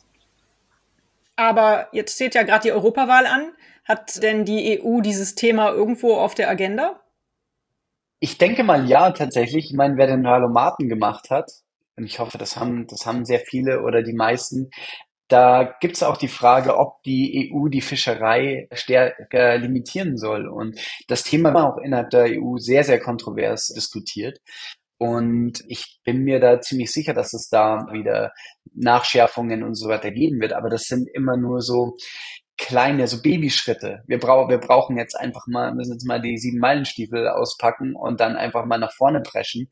Aber jetzt steht ja gerade die Europawahl an. Hat denn die E U dieses Thema irgendwo auf der Agenda? Ich denke mal ja, tatsächlich. Ich meine, wer den Wahlomaten gemacht hat, und ich hoffe, das haben, das haben sehr viele oder die meisten, da gibt es auch die Frage, ob die E U die Fischerei stärker limitieren soll. Und das Thema war auch innerhalb der E U sehr, sehr kontrovers diskutiert. Und ich bin mir da ziemlich sicher, dass es da wieder Nachschärfungen und so weiter geben wird. Aber das sind immer nur so kleine, so Babyschritte. Wir brauchen, wir brauchen jetzt einfach mal, müssen jetzt mal die sieben Meilenstiefel auspacken und dann einfach mal nach vorne preschen,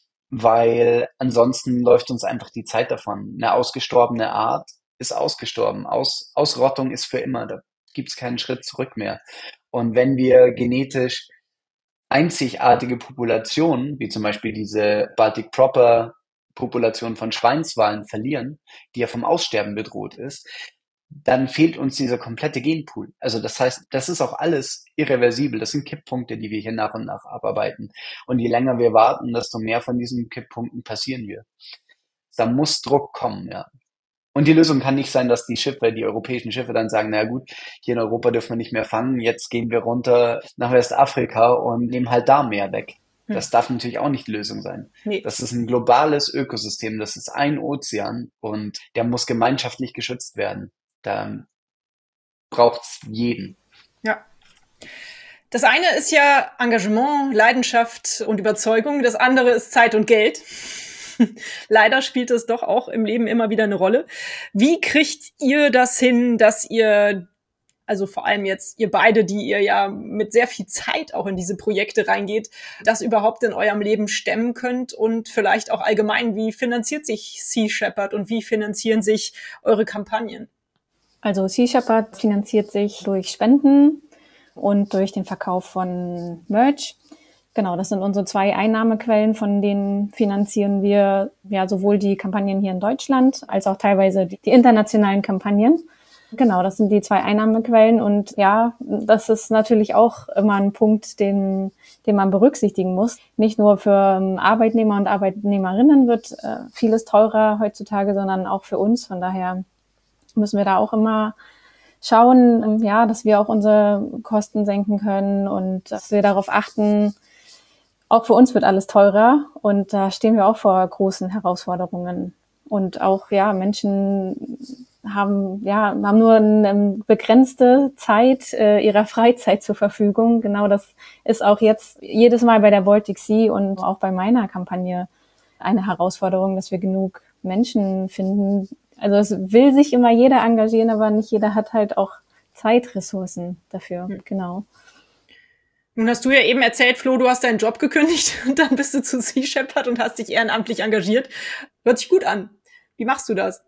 weil ansonsten läuft uns einfach die Zeit davon. Eine ausgestorbene Art ist ausgestorben. Aus, Ausrottung ist für immer. Da gibt es keinen Schritt zurück mehr. Und wenn wir genetisch einzigartige Populationen, wie zum Beispiel diese Baltic Proper Population von Schweinswalen verlieren, die ja vom Aussterben bedroht ist, dann fehlt uns dieser komplette Genpool. Also das heißt, das ist auch alles irreversibel. Das sind Kipppunkte, die wir hier nach und nach abarbeiten. Und je länger wir warten, desto mehr von diesen Kipppunkten passieren wir. Da muss Druck kommen, ja. Und die Lösung kann nicht sein, dass die Schiffe, die europäischen Schiffe dann sagen, na gut, hier in Europa dürfen wir nicht mehr fangen, jetzt gehen wir runter nach Westafrika und nehmen halt da mehr weg. Hm. Das darf natürlich auch nicht die Lösung sein. Nee. Das ist ein globales Ökosystem, das ist ein Ozean und der muss gemeinschaftlich geschützt werden. Da braucht's jeden. Ja. Das eine ist ja Engagement, Leidenschaft und Überzeugung, das andere ist Zeit und Geld. Leider spielt es doch auch im Leben immer wieder eine Rolle. Wie kriegt ihr das hin, dass ihr, also vor allem jetzt ihr beide, die ihr ja mit sehr viel Zeit auch in diese Projekte reingeht, das überhaupt in eurem Leben stemmen könnt und vielleicht auch allgemein, wie finanziert sich Sea Shepherd und wie finanzieren sich eure Kampagnen? Also Sea Shepherd finanziert sich durch Spenden und durch den Verkauf von Merch. Genau, das sind unsere zwei Einnahmequellen, von denen finanzieren wir ja sowohl die Kampagnen hier in Deutschland als auch teilweise die, die internationalen Kampagnen. Genau, das sind die zwei Einnahmequellen und ja, das ist natürlich auch immer ein Punkt, den, den man berücksichtigen muss. Nicht nur für Arbeitnehmer und Arbeitnehmerinnen wird äh, vieles teurer heutzutage, sondern auch für uns. Von daher müssen wir da auch immer schauen, ja, dass wir auch unsere Kosten senken können und dass wir darauf achten. Auch für uns wird alles teurer und da stehen wir auch vor großen Herausforderungen. Und auch, ja, Menschen haben, ja, haben nur eine begrenzte Zeit äh, ihrer Freizeit zur Verfügung. Genau, das ist auch jetzt jedes Mal bei der Baltic Sea und auch bei meiner Kampagne eine Herausforderung, dass wir genug Menschen finden. Also es will sich immer jeder engagieren, aber nicht jeder hat halt auch Zeitressourcen dafür. Hm. Genau. Nun hast du ja eben erzählt, Flo, du hast deinen Job gekündigt und dann bist du zu Sea Shepherd und hast dich ehrenamtlich engagiert. Hört sich gut an. Wie machst du das?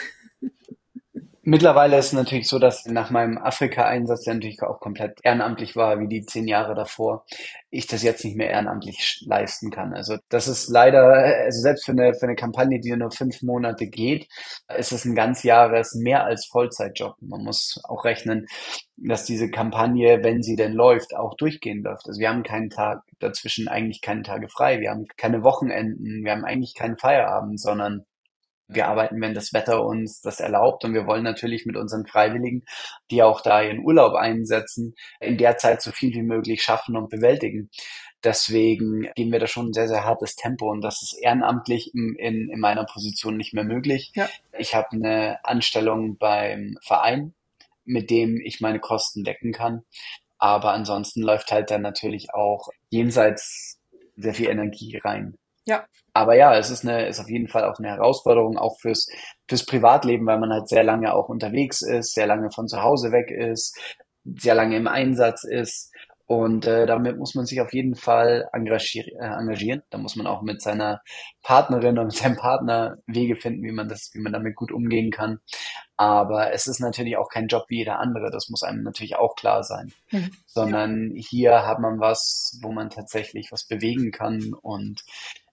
Mittlerweile ist es natürlich so, dass nach meinem Afrika-Einsatz, der natürlich auch komplett ehrenamtlich war, wie die zehn Jahre davor, ich das jetzt nicht mehr ehrenamtlich leisten kann. Also das ist leider, also selbst für eine, für eine Kampagne, die nur fünf Monate geht, ist es ein ganz Jahres mehr als Vollzeitjob. Man muss auch rechnen, dass diese Kampagne, wenn sie denn läuft, auch durchgehen läuft. Also wir haben keinen Tag dazwischen, eigentlich keine Tage frei. Wir haben keine Wochenenden, wir haben eigentlich keinen Feierabend, sondern wir arbeiten, wenn das Wetter uns das erlaubt, und wir wollen natürlich mit unseren Freiwilligen, die auch da ihren Urlaub einsetzen, in der Zeit so viel wie möglich schaffen und bewältigen. Deswegen gehen wir da schon ein sehr, sehr hartes Tempo, und das ist ehrenamtlich in, in, in meiner Position nicht mehr möglich. Ja. Ich habe eine Anstellung beim Verein, mit dem ich meine Kosten decken kann, aber ansonsten läuft halt dann natürlich auch jenseits sehr viel Energie rein. Ja. Aber ja, es ist eine, ist auf jeden Fall auch eine Herausforderung, auch fürs, fürs Privatleben, weil man halt sehr lange auch unterwegs ist, sehr lange von zu Hause weg ist, sehr lange im Einsatz ist. Und äh, damit muss man sich auf jeden Fall engagier- äh, engagieren. Da muss man auch mit seiner Partnerin und mit seinem Partner Wege finden, wie man das, wie man damit gut umgehen kann. Aber es ist natürlich auch kein Job wie jeder andere. Das muss einem natürlich auch klar sein. Mhm. Sondern ja, hier hat man was, wo man tatsächlich was bewegen kann, und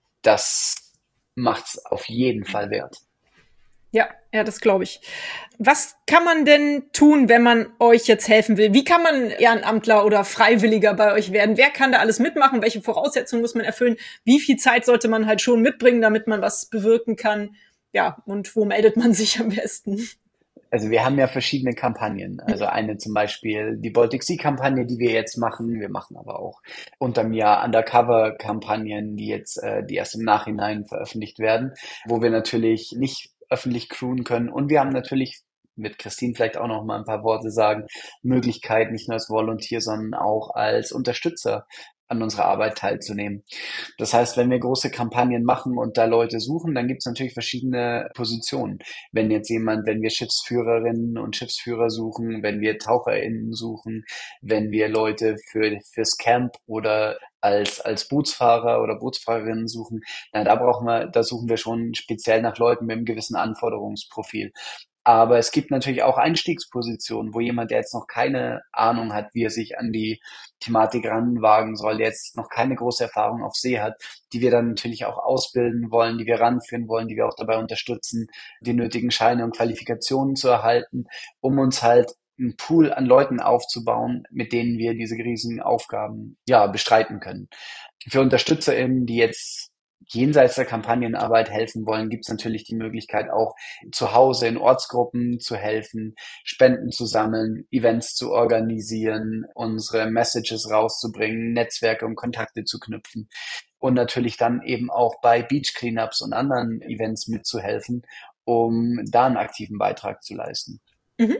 das macht's auf jeden Fall wert. Ja, ja, das glaube ich. Was kann man denn tun, wenn man euch jetzt helfen will? Wie kann man Ehrenamtler oder Freiwilliger bei euch werden? Wer kann da alles mitmachen? Welche Voraussetzungen muss man erfüllen? Wie viel Zeit sollte man halt schon mitbringen, damit man was bewirken kann? Ja, und wo meldet man sich am besten? Also wir haben ja verschiedene Kampagnen. Also eine zum Beispiel die Baltic Sea Kampagne, die wir jetzt machen. Wir machen aber auch unter mir Undercover Kampagnen, die jetzt, äh, die erst im Nachhinein veröffentlicht werden, wo wir natürlich nicht öffentlich crewen können. Und wir haben natürlich, mit Christine vielleicht auch noch mal ein paar Worte sagen, Möglichkeit, nicht nur als Volunteer, sondern auch als Unterstützer an unserer Arbeit teilzunehmen. Das heißt, wenn wir große Kampagnen machen und da Leute suchen, dann gibt es natürlich verschiedene Positionen. Wenn jetzt jemand, wenn wir Schiffsführerinnen und Schiffsführer suchen, wenn wir TaucherInnen suchen, wenn wir Leute für fürs Camp oder als als Bootsfahrer oder Bootsfahrerinnen suchen, na, da brauchen wir, da suchen wir schon speziell nach Leuten mit einem gewissen Anforderungsprofil. Aber es gibt natürlich auch Einstiegspositionen, wo jemand, der jetzt noch keine Ahnung hat, wie er sich an die Thematik ranwagen soll, der jetzt noch keine große Erfahrung auf See hat, die wir dann natürlich auch ausbilden wollen, die wir ranführen wollen, die wir auch dabei unterstützen, die nötigen Scheine und Qualifikationen zu erhalten, um uns halt einen Pool an Leuten aufzubauen, mit denen wir diese riesigen Aufgaben ja bestreiten können. Für UnterstützerInnen, die jetzt jenseits der Kampagnenarbeit helfen wollen, gibt es natürlich die Möglichkeit, auch zu Hause in Ortsgruppen zu helfen, Spenden zu sammeln, Events zu organisieren, unsere Messages rauszubringen, Netzwerke und Kontakte zu knüpfen und natürlich dann eben auch bei Beach Cleanups und anderen Events mitzuhelfen, um da einen aktiven Beitrag zu leisten. Mhm.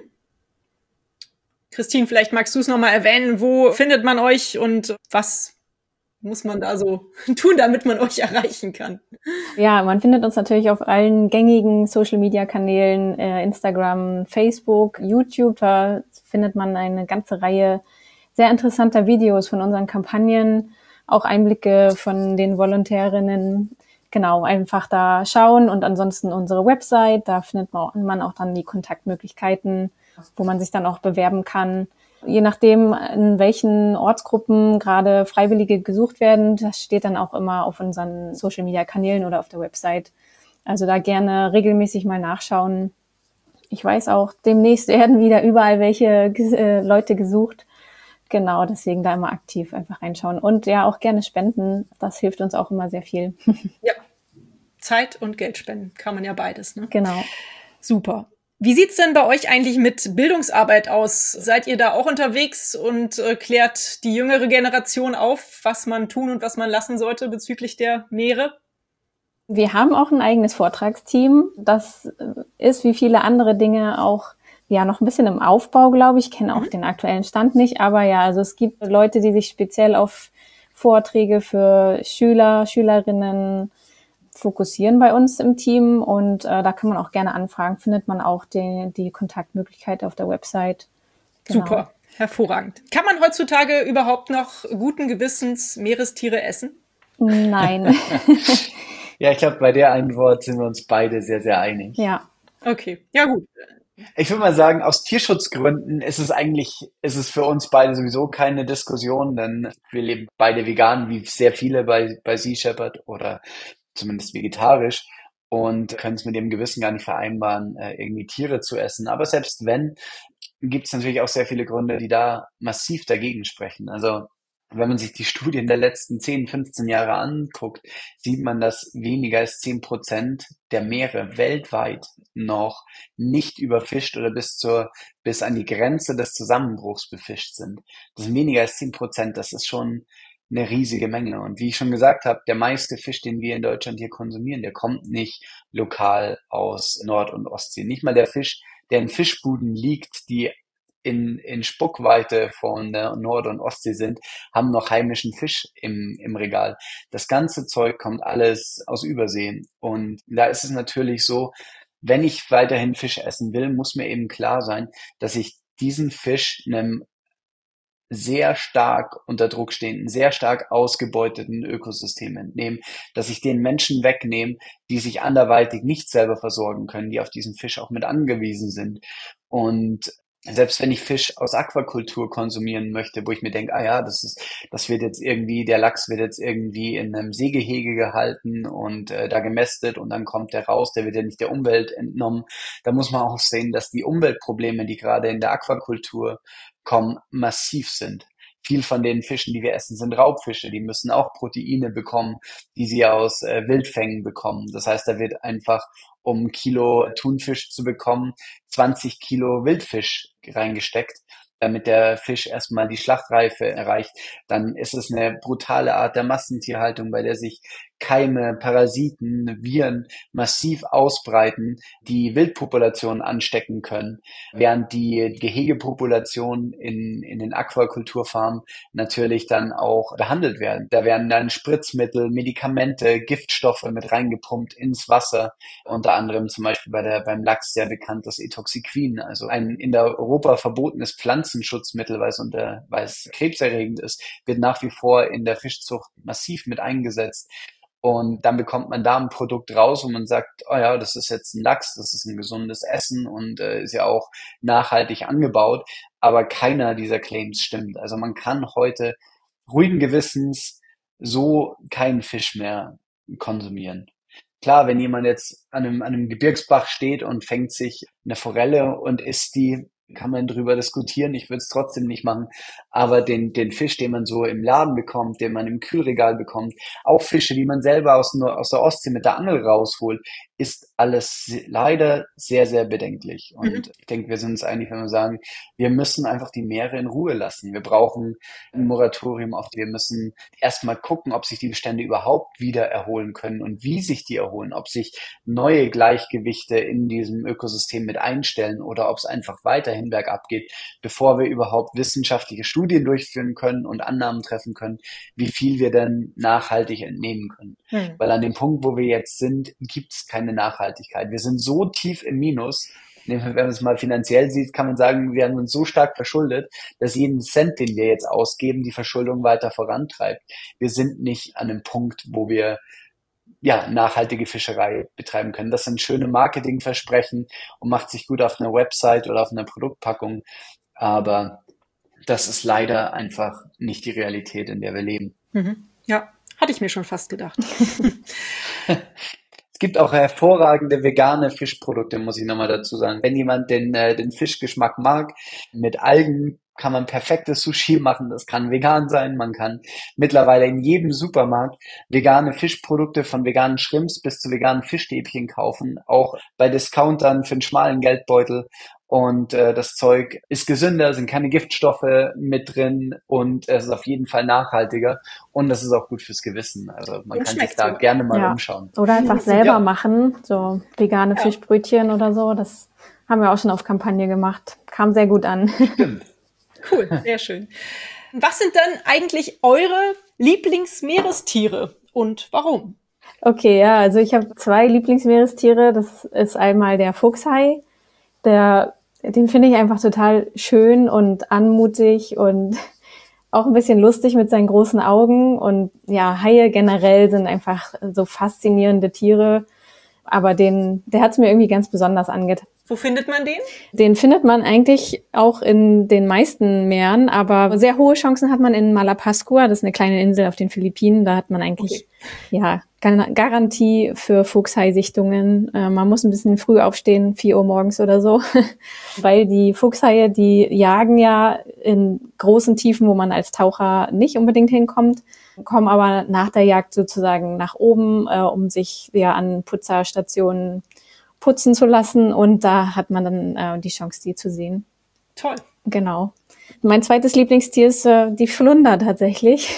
Christine, vielleicht magst du es nochmal erwähnen, wo findet man euch und was muss man da so tun, damit man euch erreichen kann? Ja, man findet uns natürlich auf allen gängigen Social-Media-Kanälen, äh, Instagram, Facebook, YouTube. Da findet man eine ganze Reihe sehr interessanter Videos von unseren Kampagnen, auch Einblicke von den Volontärinnen. Genau, einfach da schauen, und ansonsten unsere Website, da findet man auch dann die Kontaktmöglichkeiten, wo man sich dann auch bewerben kann. Je nachdem, in welchen Ortsgruppen gerade Freiwillige gesucht werden, das steht dann auch immer auf unseren Social-Media-Kanälen oder auf der Website. Also da gerne regelmäßig mal nachschauen. Ich weiß auch, demnächst werden wieder überall welche äh, Leute gesucht. Genau, deswegen da immer aktiv einfach reinschauen. Und ja, auch gerne spenden. Das hilft uns auch immer sehr viel. Ja, Zeit und Geld spenden. Kann man ja beides, ne? Genau. Super. Wie sieht's denn bei euch eigentlich mit Bildungsarbeit aus? Seid ihr da auch unterwegs und äh, klärt die jüngere Generation auf, was man tun und was man lassen sollte bezüglich der Meere? Wir haben auch ein eigenes Vortragsteam. Das ist wie viele andere Dinge auch ja noch ein bisschen im Aufbau, glaube ich. Ich kenne auch mhm. den aktuellen Stand nicht, aber ja, also es gibt Leute, die sich speziell auf Vorträge für Schüler, Schülerinnen fokussieren bei uns im Team und äh, da kann man auch gerne anfragen, findet man auch die, die Kontaktmöglichkeit auf der Website. Genau. Super, hervorragend. Kann man heutzutage überhaupt noch guten Gewissens Meerestiere essen? Nein. Ja, ich glaube, bei der Antwort sind wir uns beide sehr, sehr einig. Ja. Okay, ja gut. Ich würde mal sagen, aus Tierschutzgründen ist es eigentlich, ist es für uns beide sowieso keine Diskussion, denn wir leben beide vegan, wie sehr viele bei, bei Sea Shepherd oder zumindest vegetarisch und können es mit dem Gewissen gar nicht vereinbaren, irgendwie Tiere zu essen. Aber selbst wenn, gibt es natürlich auch sehr viele Gründe, die da massiv dagegen sprechen. Also wenn man sich die Studien der letzten zehn, fünfzehn Jahre anguckt, sieht man, dass weniger als zehn Prozent der Meere weltweit noch nicht überfischt oder bis zur, bis an die Grenze des Zusammenbruchs befischt sind. Das sind weniger als zehn Prozent. Das ist schon eine riesige Menge. Und wie ich schon gesagt habe, der meiste Fisch, den wir in Deutschland hier konsumieren, der kommt nicht lokal aus Nord- und Ostsee. Nicht mal der Fisch, der in Fischbuden liegt, die in, in Spuckweite von der Nord- und Ostsee sind, haben noch heimischen Fisch im, im Regal. Das ganze Zeug kommt alles aus Übersee. Und da ist es natürlich so, wenn ich weiterhin Fisch essen will, muss mir eben klar sein, dass ich diesen Fisch einem sehr stark unter Druck stehenden, sehr stark ausgebeuteten Ökosystem entnehmen, dass ich den Menschen wegnehme, die sich anderweitig nicht selber versorgen können, die auf diesen Fisch auch mit angewiesen sind. Und selbst wenn ich Fisch aus Aquakultur konsumieren möchte, wo ich mir denke, ah ja, das ist, das wird jetzt irgendwie, der Lachs wird jetzt irgendwie in einem Seegehege gehalten und äh, da gemästet und dann kommt der raus, der wird ja nicht der Umwelt entnommen. Da muss man auch sehen, dass die Umweltprobleme, die gerade in der Aquakultur kommen, massiv sind. Viel von den Fischen, die wir essen, sind Raubfische. Die müssen auch Proteine bekommen, die sie aus äh, Wildfängen bekommen. Das heißt, da wird einfach, um ein Kilo Thunfisch zu bekommen, zwanzig Kilo Wildfisch reingesteckt, damit der Fisch erstmal die Schlachtreife erreicht. Dann ist es eine brutale Art der Massentierhaltung, bei der sich Keime, Parasiten, Viren massiv ausbreiten, die Wildpopulationen anstecken können, während die Gehegepopulationen in, in den Aquakulturfarmen natürlich dann auch behandelt werden. Da werden dann Spritzmittel, Medikamente, Giftstoffe mit reingepumpt ins Wasser, unter anderem zum Beispiel bei der, beim Lachs sehr bekannt das Etoxiquin, also ein in der Europa verbotenes Pflanzenschutzmittel, weil es, unter, weil es krebserregend ist, wird nach wie vor in der Fischzucht massiv mit eingesetzt. Und dann bekommt man da ein Produkt raus, wo man sagt, oh ja, das ist jetzt ein Lachs, das ist ein gesundes Essen und äh, ist ja auch nachhaltig angebaut. Aber keiner dieser Claims stimmt. Also man kann heute ruhigen Gewissens so keinen Fisch mehr konsumieren. Klar, wenn jemand jetzt an einem, an einem Gebirgsbach steht und fängt sich eine Forelle und isst die, kann man drüber diskutieren. Ich würde es trotzdem nicht machen. Aber den, den Fisch, den man so im Laden bekommt, den man im Kühlregal bekommt, auch Fische, die man selber aus, aus der Ostsee mit der Angel rausholt, ist alles leider sehr, sehr bedenklich. Und mhm. ich denke, wir sind uns einig, wenn wir sagen, wir müssen einfach die Meere in Ruhe lassen. Wir brauchen ein Moratorium auf die. Wir müssen erstmal gucken, ob sich die Bestände überhaupt wieder erholen können und wie sich die erholen, ob sich neue Gleichgewichte in diesem Ökosystem mit einstellen oder ob es einfach weiterhin bergab geht, bevor wir überhaupt wissenschaftliche Studien durchführen können und Annahmen treffen können, wie viel wir denn nachhaltig entnehmen können. Mhm. Weil an dem Punkt, wo wir jetzt sind, gibt es keine Nachhaltigkeit. Wir sind so tief im Minus, wenn man es mal finanziell sieht, kann man sagen, wir haben uns so stark verschuldet, dass jeden Cent, den wir jetzt ausgeben, die Verschuldung weiter vorantreibt. Wir sind nicht an einem Punkt, wo wir ja, nachhaltige Fischerei betreiben können. Das sind schöne Marketingversprechen und macht sich gut auf einer Website oder auf einer Produktpackung. Aber das ist leider einfach nicht die Realität, in der wir leben. Mhm. Ja, hatte ich mir schon fast gedacht. Es gibt auch hervorragende vegane Fischprodukte, muss ich nochmal dazu sagen. Wenn jemand den, äh, den Fischgeschmack mag, mit Algen kann man perfektes Sushi machen. Das kann vegan sein. Man kann mittlerweile in jedem Supermarkt vegane Fischprodukte von veganen Shrimps bis zu veganen Fischstäbchen kaufen. Auch bei Discountern für einen schmalen Geldbeutel. Und äh, das Zeug ist gesünder, sind keine Giftstoffe mit drin und es ist auf jeden Fall nachhaltiger und das ist auch gut fürs Gewissen. Also man Und kann sich schmeckt da sogar. gerne mal Ja. umschauen. Oder einfach selber Ja. machen, so vegane Ja. Fischbrötchen oder so. Das haben wir auch schon auf Kampagne gemacht. Kam sehr gut an. Stimmt. Cool, sehr schön. Was sind dann eigentlich eure Lieblingsmeerestiere und warum? Okay, ja, also ich habe zwei Lieblingsmeerestiere. Das ist einmal der Fuchshai. Der, den finde ich einfach total schön und anmutig und auch ein bisschen lustig mit seinen großen Augen. Und ja, Haie generell sind einfach so faszinierende Tiere. Aber den, der hat es mir irgendwie ganz besonders angetan. Wo findet man den? Den findet man eigentlich auch in den meisten Meeren, aber sehr hohe Chancen hat man in Malapascua, das ist eine kleine Insel auf den Philippinen. Da hat man eigentlich Okay. ja Gar- Garantie für Fuchshai-Sichtungen. Äh, man muss ein bisschen früh aufstehen, vier Uhr morgens oder so, weil die Fuchshaie, die jagen ja in großen Tiefen, wo man als Taucher nicht unbedingt hinkommt, kommen aber nach der Jagd sozusagen nach oben, äh, um sich ja an Putzerstationen putzen zu lassen und da hat man dann äh, die Chance, die zu sehen. Toll. Genau. Mein zweites Lieblingstier ist äh, die Flunder tatsächlich.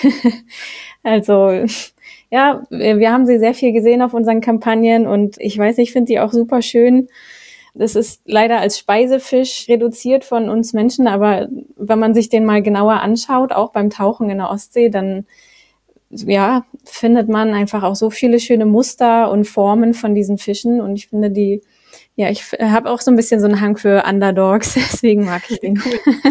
Also ja, wir wir haben sie sehr viel gesehen auf unseren Kampagnen und ich weiß nicht, ich finde die auch super schön. Das ist leider als Speisefisch reduziert von uns Menschen, aber wenn man sich den mal genauer anschaut, auch beim Tauchen in der Ostsee, dann ja, findet man einfach auch so viele schöne Muster und Formen von diesen Fischen und ich finde die, ja, ich habe auch so ein bisschen so einen Hang für Underdogs, deswegen mag ich den.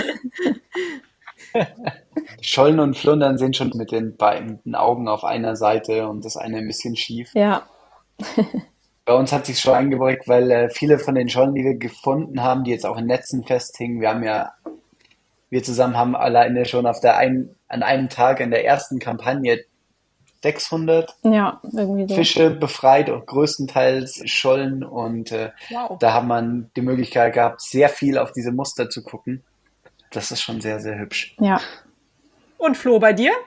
Schollen und Flundern sind schon mit den beiden Augen auf einer Seite und das eine ein bisschen schief. Ja, Bei uns hat sich schon eingeprägt, weil äh, viele von den Schollen, die wir gefunden haben, die jetzt auch in Netzen festhingen, wir haben ja, wir zusammen haben alleine schon auf der einen, an einem Tag in der ersten Kampagne sechshundert ja, irgendwie so. Fische befreit, auch größtenteils Schollen und äh, Wow. da hat man die Möglichkeit gehabt, sehr viel auf diese Muster zu gucken. Das ist schon sehr, sehr hübsch. Ja, Und Flo, bei dir?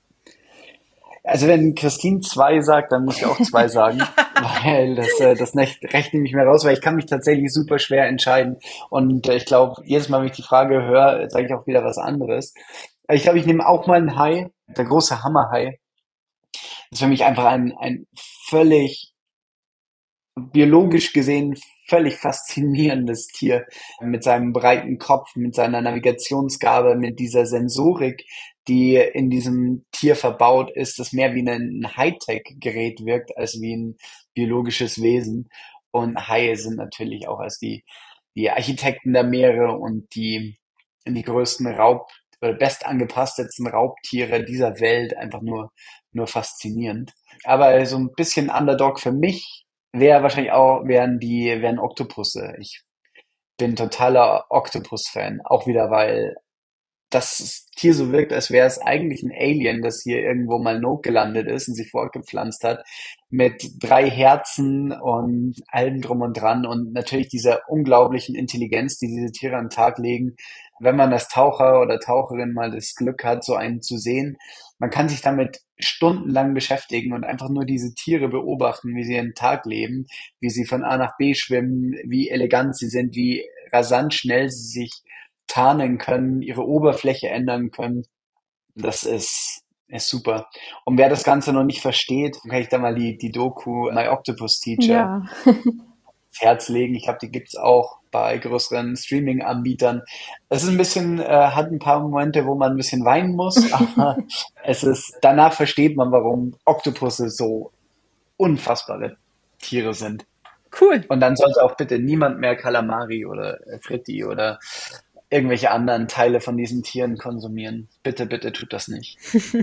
Also wenn Christine zwei sagt, dann muss ich auch zwei sagen, weil das, äh, das nicht, rechne ich nicht mehr raus, weil ich kann mich tatsächlich super schwer entscheiden und äh, ich glaube, jedes Mal, wenn ich die Frage höre, sage ich auch wieder was anderes. Ich glaube, ich nehme auch mal einen Hai, der große Hammerhai. Das ist für mich einfach ein, ein völlig, biologisch gesehen, völlig faszinierendes Tier mit seinem breiten Kopf, mit seiner Navigationsgabe, mit dieser Sensorik, die in diesem Tier verbaut ist, das mehr wie ein Hightech-Gerät wirkt, als wie ein biologisches Wesen. Und Haie sind natürlich auch als die, die Architekten der Meere und die, die größten Raub, oder bestangepasstesten Raubtiere dieser Welt einfach nur, nur faszinierend. Aber so ein bisschen Underdog für mich wäre wahrscheinlich auch, wären die, wären Oktopusse. Ich bin totaler Oktopus-Fan. Auch wieder, weil das Tier so wirkt, als wäre es eigentlich ein Alien, das hier irgendwo mal notgelandet ist und sich fortgepflanzt hat, mit drei Herzen und allem drum und dran und natürlich dieser unglaublichen Intelligenz, die diese Tiere an den Tag legen. Wenn man als Taucher oder Taucherin mal das Glück hat, so einen zu sehen, man kann sich damit stundenlang beschäftigen und einfach nur diese Tiere beobachten, wie sie ihren Tag leben, wie sie von A nach B schwimmen, wie elegant sie sind, wie rasant schnell sie sich tarnen können, ihre Oberfläche ändern können. Das ist, ist super. Und wer das Ganze noch nicht versteht, kann ich da mal die, die Doku My Octopus Teacher ja, ins Herz legen. Ich glaube, die gibt's auch bei größeren Streaming-Anbietern. Es ist ein bisschen, äh, hat ein paar Momente, wo man ein bisschen weinen muss, aber es ist, danach versteht man, warum Oktopusse so unfassbare Tiere sind. Cool. Und dann sollte auch bitte niemand mehr Kalamari oder äh, Fritti oder irgendwelche anderen Teile von diesen Tieren konsumieren. Bitte, bitte tut das nicht.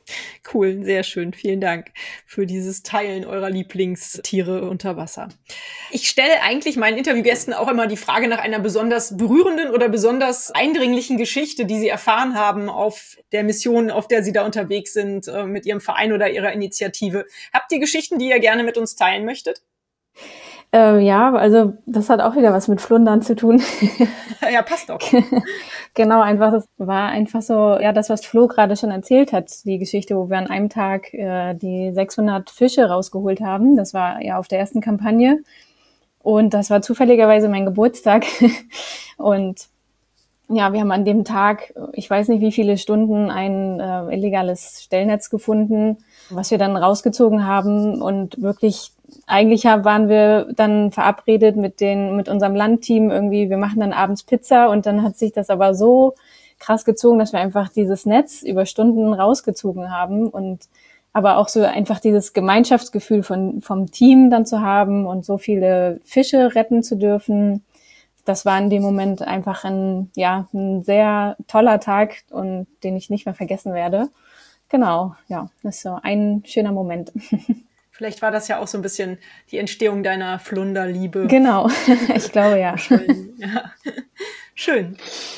Cool, sehr schön. Vielen Dank für dieses Teilen eurer Lieblingstiere unter Wasser. Ich stelle eigentlich meinen Interviewgästen auch immer die Frage nach einer besonders berührenden oder besonders eindringlichen Geschichte, die sie erfahren haben auf der Mission, auf der sie da unterwegs sind, äh, mit ihrem Verein oder ihrer Initiative. Habt ihr Geschichten, die ihr gerne mit uns teilen möchtet? Äh, ja, also das hat auch wieder was mit Flundern zu tun. Ja, passt doch. Genau, einfach, das war einfach so, ja, das, was Flo gerade schon erzählt hat, die Geschichte, wo wir an einem Tag äh, die sechshundert Fische rausgeholt haben. Das war ja auf der ersten Kampagne. Und das war zufälligerweise mein Geburtstag. Und ja, wir haben an dem Tag, ich weiß nicht wie viele Stunden, ein äh, illegales Stellnetz gefunden, was wir dann rausgezogen haben. Und wirklich, eigentlich waren wir dann verabredet mit den, mit unserem Landteam irgendwie, wir machen dann abends Pizza. Und dann hat sich das aber so krass gezogen, dass wir einfach dieses Netz über Stunden rausgezogen haben. Und aber auch so einfach dieses Gemeinschaftsgefühl von, vom Team dann zu haben und so viele Fische retten zu dürfen. Das war in dem Moment einfach ein, ja, ein sehr toller Tag und den ich nicht mehr vergessen werde. Genau, ja, das ist so ein schöner Moment. Vielleicht war das ja auch so ein bisschen die Entstehung deiner Flunderliebe. Genau, ich glaube ja. Ja. Schön.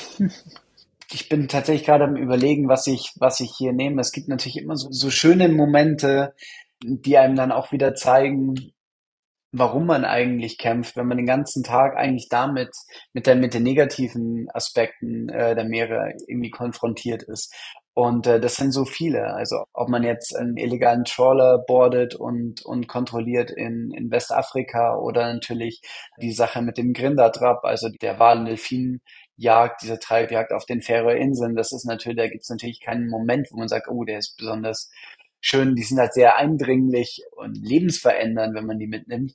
Ich bin tatsächlich gerade am Überlegen, was ich, was ich hier nehme. Es gibt natürlich immer so, so schöne Momente, die einem dann auch wieder zeigen, warum man eigentlich kämpft, wenn man den ganzen Tag eigentlich damit, mit der, mit den negativen Aspekten äh, der Meere irgendwie konfrontiert ist. Und äh, das sind so viele. Also ob man jetzt einen illegalen Trawler boardet und, und kontrolliert in, in Westafrika oder natürlich die Sache mit dem Grindadrap, also der Wal- und Delfinjagd, diese Treibjagd auf den Färöerinseln, das ist natürlich, da gibt es natürlich keinen Moment, wo man sagt, oh, der ist besonders schön, die sind halt sehr eindringlich und lebensverändernd, wenn man die mitnimmt.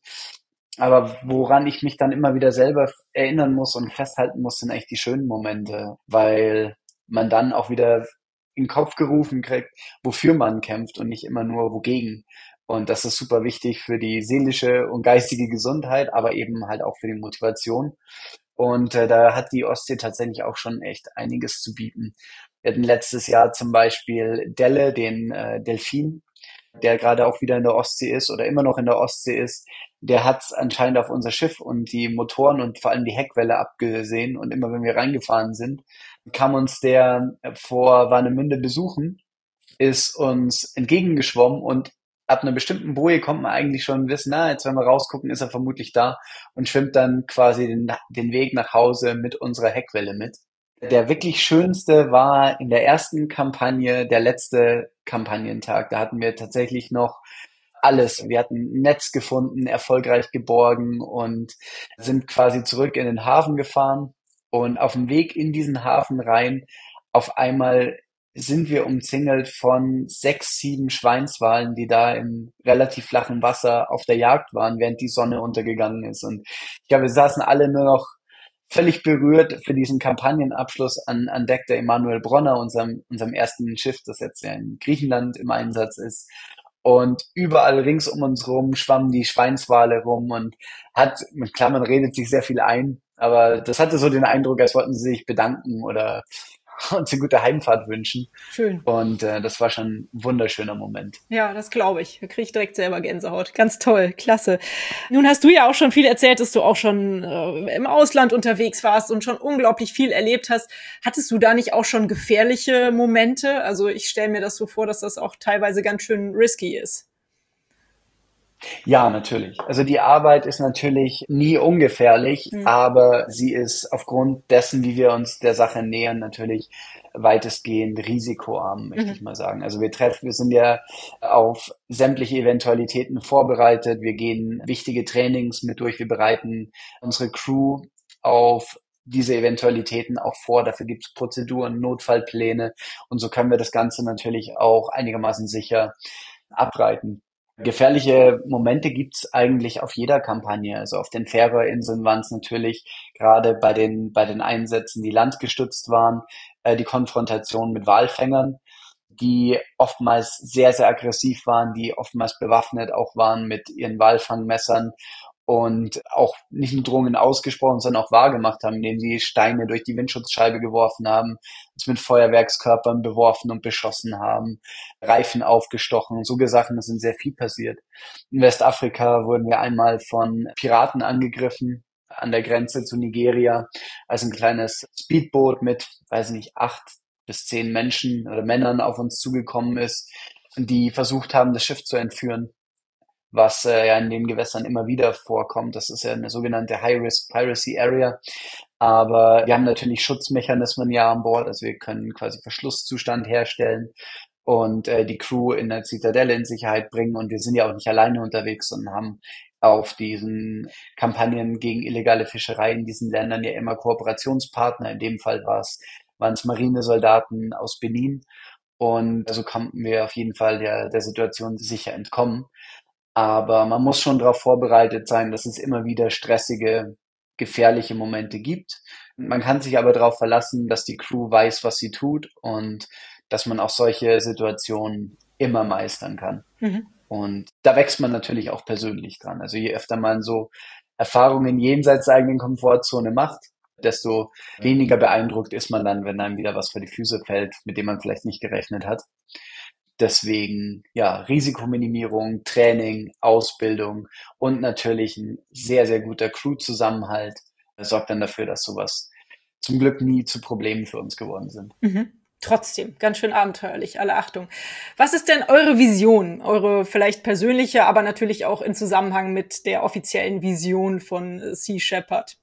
Aber woran ich mich dann immer wieder selber erinnern muss und festhalten muss, sind eigentlich die schönen Momente, weil man dann auch wieder in den Kopf gerufen kriegt, wofür man kämpft und nicht immer nur wogegen. Und das ist super wichtig für die seelische und geistige Gesundheit, aber eben halt auch für die Motivation. Und äh, da hat die Ostsee tatsächlich auch schon echt einiges zu bieten. Wir hatten letztes Jahr zum Beispiel Delle, den äh, Delfin, der gerade auch wieder in der Ostsee ist oder immer noch in der Ostsee ist. Der hat anscheinend auf unser Schiff und die Motoren und vor allem die Heckwelle abgesehen. Und immer wenn wir reingefahren sind, kam uns der vor Warnemünde besuchen, ist uns entgegengeschwommen und ab einer bestimmten Boje kommt man eigentlich schon wissen, na, jetzt wenn wir rausgucken, ist er vermutlich da und schwimmt dann quasi den, den Weg nach Hause mit unserer Heckwelle mit. Der wirklich schönste war in der ersten Kampagne, der letzte Kampagnentag. Da hatten wir tatsächlich noch alles. Wir hatten ein Netz gefunden, erfolgreich geborgen und sind quasi zurück in den Hafen gefahren. Und auf dem Weg in diesen Hafen rein, auf einmal sind wir umzingelt von sechs, sieben Schweinswalen, die da im relativ flachen Wasser auf der Jagd waren, während die Sonne untergegangen ist. Und ich glaube, wir saßen alle nur noch völlig berührt für diesen Kampagnenabschluss an, an Deck der Emanuel Bronner, unserem, unserem ersten Schiff, das jetzt ja in Griechenland im Einsatz ist. Und überall rings um uns rum schwammen die Schweinswale rum und hat, klar, man redet sich sehr viel ein, aber das hatte so den Eindruck, als wollten sie sich bedanken oder uns eine gute Heimfahrt wünschen. Schön. Und äh, das war schon ein wunderschöner Moment. Ja, das glaube ich. Da kriege ich direkt selber Gänsehaut. Ganz toll, klasse. Nun hast du ja auch schon viel erzählt, dass du auch schon äh, im Ausland unterwegs warst und schon unglaublich viel erlebt hast. Hattest du da nicht auch schon gefährliche Momente? Also ich stelle mir das so vor, dass das auch teilweise ganz schön risky ist. Ja, natürlich. Also die Arbeit ist natürlich nie ungefährlich, Hm. aber sie ist aufgrund dessen, wie wir uns der Sache nähern, natürlich weitestgehend risikoarm, möchte Mhm. ich mal sagen. Also wir treffen, wir sind ja auf sämtliche Eventualitäten vorbereitet. Wir gehen wichtige Trainings mit durch. Wir bereiten unsere Crew auf diese Eventualitäten auch vor. Dafür gibt es Prozeduren, Notfallpläne und so können wir das Ganze natürlich auch einigermaßen sicher abreiten. Gefährliche Momente gibt's eigentlich auf jeder Kampagne. Also auf den Färöerinseln waren es natürlich gerade bei den, bei den Einsätzen, die landgestützt waren, äh, die Konfrontation mit Walfängern, die oftmals sehr, sehr aggressiv waren, die oftmals bewaffnet auch waren mit ihren Walfangmessern und auch nicht nur Drohungen ausgesprochen, sondern auch wahrgemacht haben, indem sie Steine durch die Windschutzscheibe geworfen haben, uns mit Feuerwerkskörpern beworfen und beschossen haben, Reifen aufgestochen, so Sachen, das sind sehr viel passiert. In Westafrika wurden wir einmal von Piraten angegriffen, an der Grenze zu Nigeria, als ein kleines Speedboot mit, weiß nicht, acht bis zehn Menschen oder Männern auf uns zugekommen ist, die versucht haben, das Schiff zu entführen, was äh, ja in den Gewässern immer wieder vorkommt. Das ist ja eine sogenannte High-Risk-Piracy-Area. Aber wir haben natürlich Schutzmechanismen ja an Bord, also wir können quasi Verschlusszustand herstellen und äh, die Crew in der Zitadelle in Sicherheit bringen. Und wir sind ja auch nicht alleine unterwegs, sondern haben auf diesen Kampagnen gegen illegale Fischerei in diesen Ländern ja immer Kooperationspartner. In dem Fall war es, waren es Marinesoldaten aus Benin. Und so konnten wir auf jeden Fall der, der Situation sicher entkommen. Aber man muss schon darauf vorbereitet sein, dass es immer wieder stressige, gefährliche Momente gibt. Man kann sich aber darauf verlassen, dass die Crew weiß, was sie tut und dass man auch solche Situationen immer meistern kann. Mhm. Und da wächst man natürlich auch persönlich dran. Also je öfter man so Erfahrungen jenseits der eigenen Komfortzone macht, desto weniger beeindruckt ist man dann, wenn einem wieder was vor die Füße fällt, mit dem man vielleicht nicht gerechnet hat. Deswegen, ja, Risikominimierung, Training, Ausbildung und natürlich ein sehr, sehr guter Crew-Zusammenhalt sorgt dann dafür, dass sowas zum Glück nie zu Problemen für uns geworden sind. Mhm. Trotzdem, ganz schön abenteuerlich, alle Achtung. Was ist denn eure Vision, eure vielleicht persönliche, aber natürlich auch in Zusammenhang mit der offiziellen Vision von Sea Shepherd?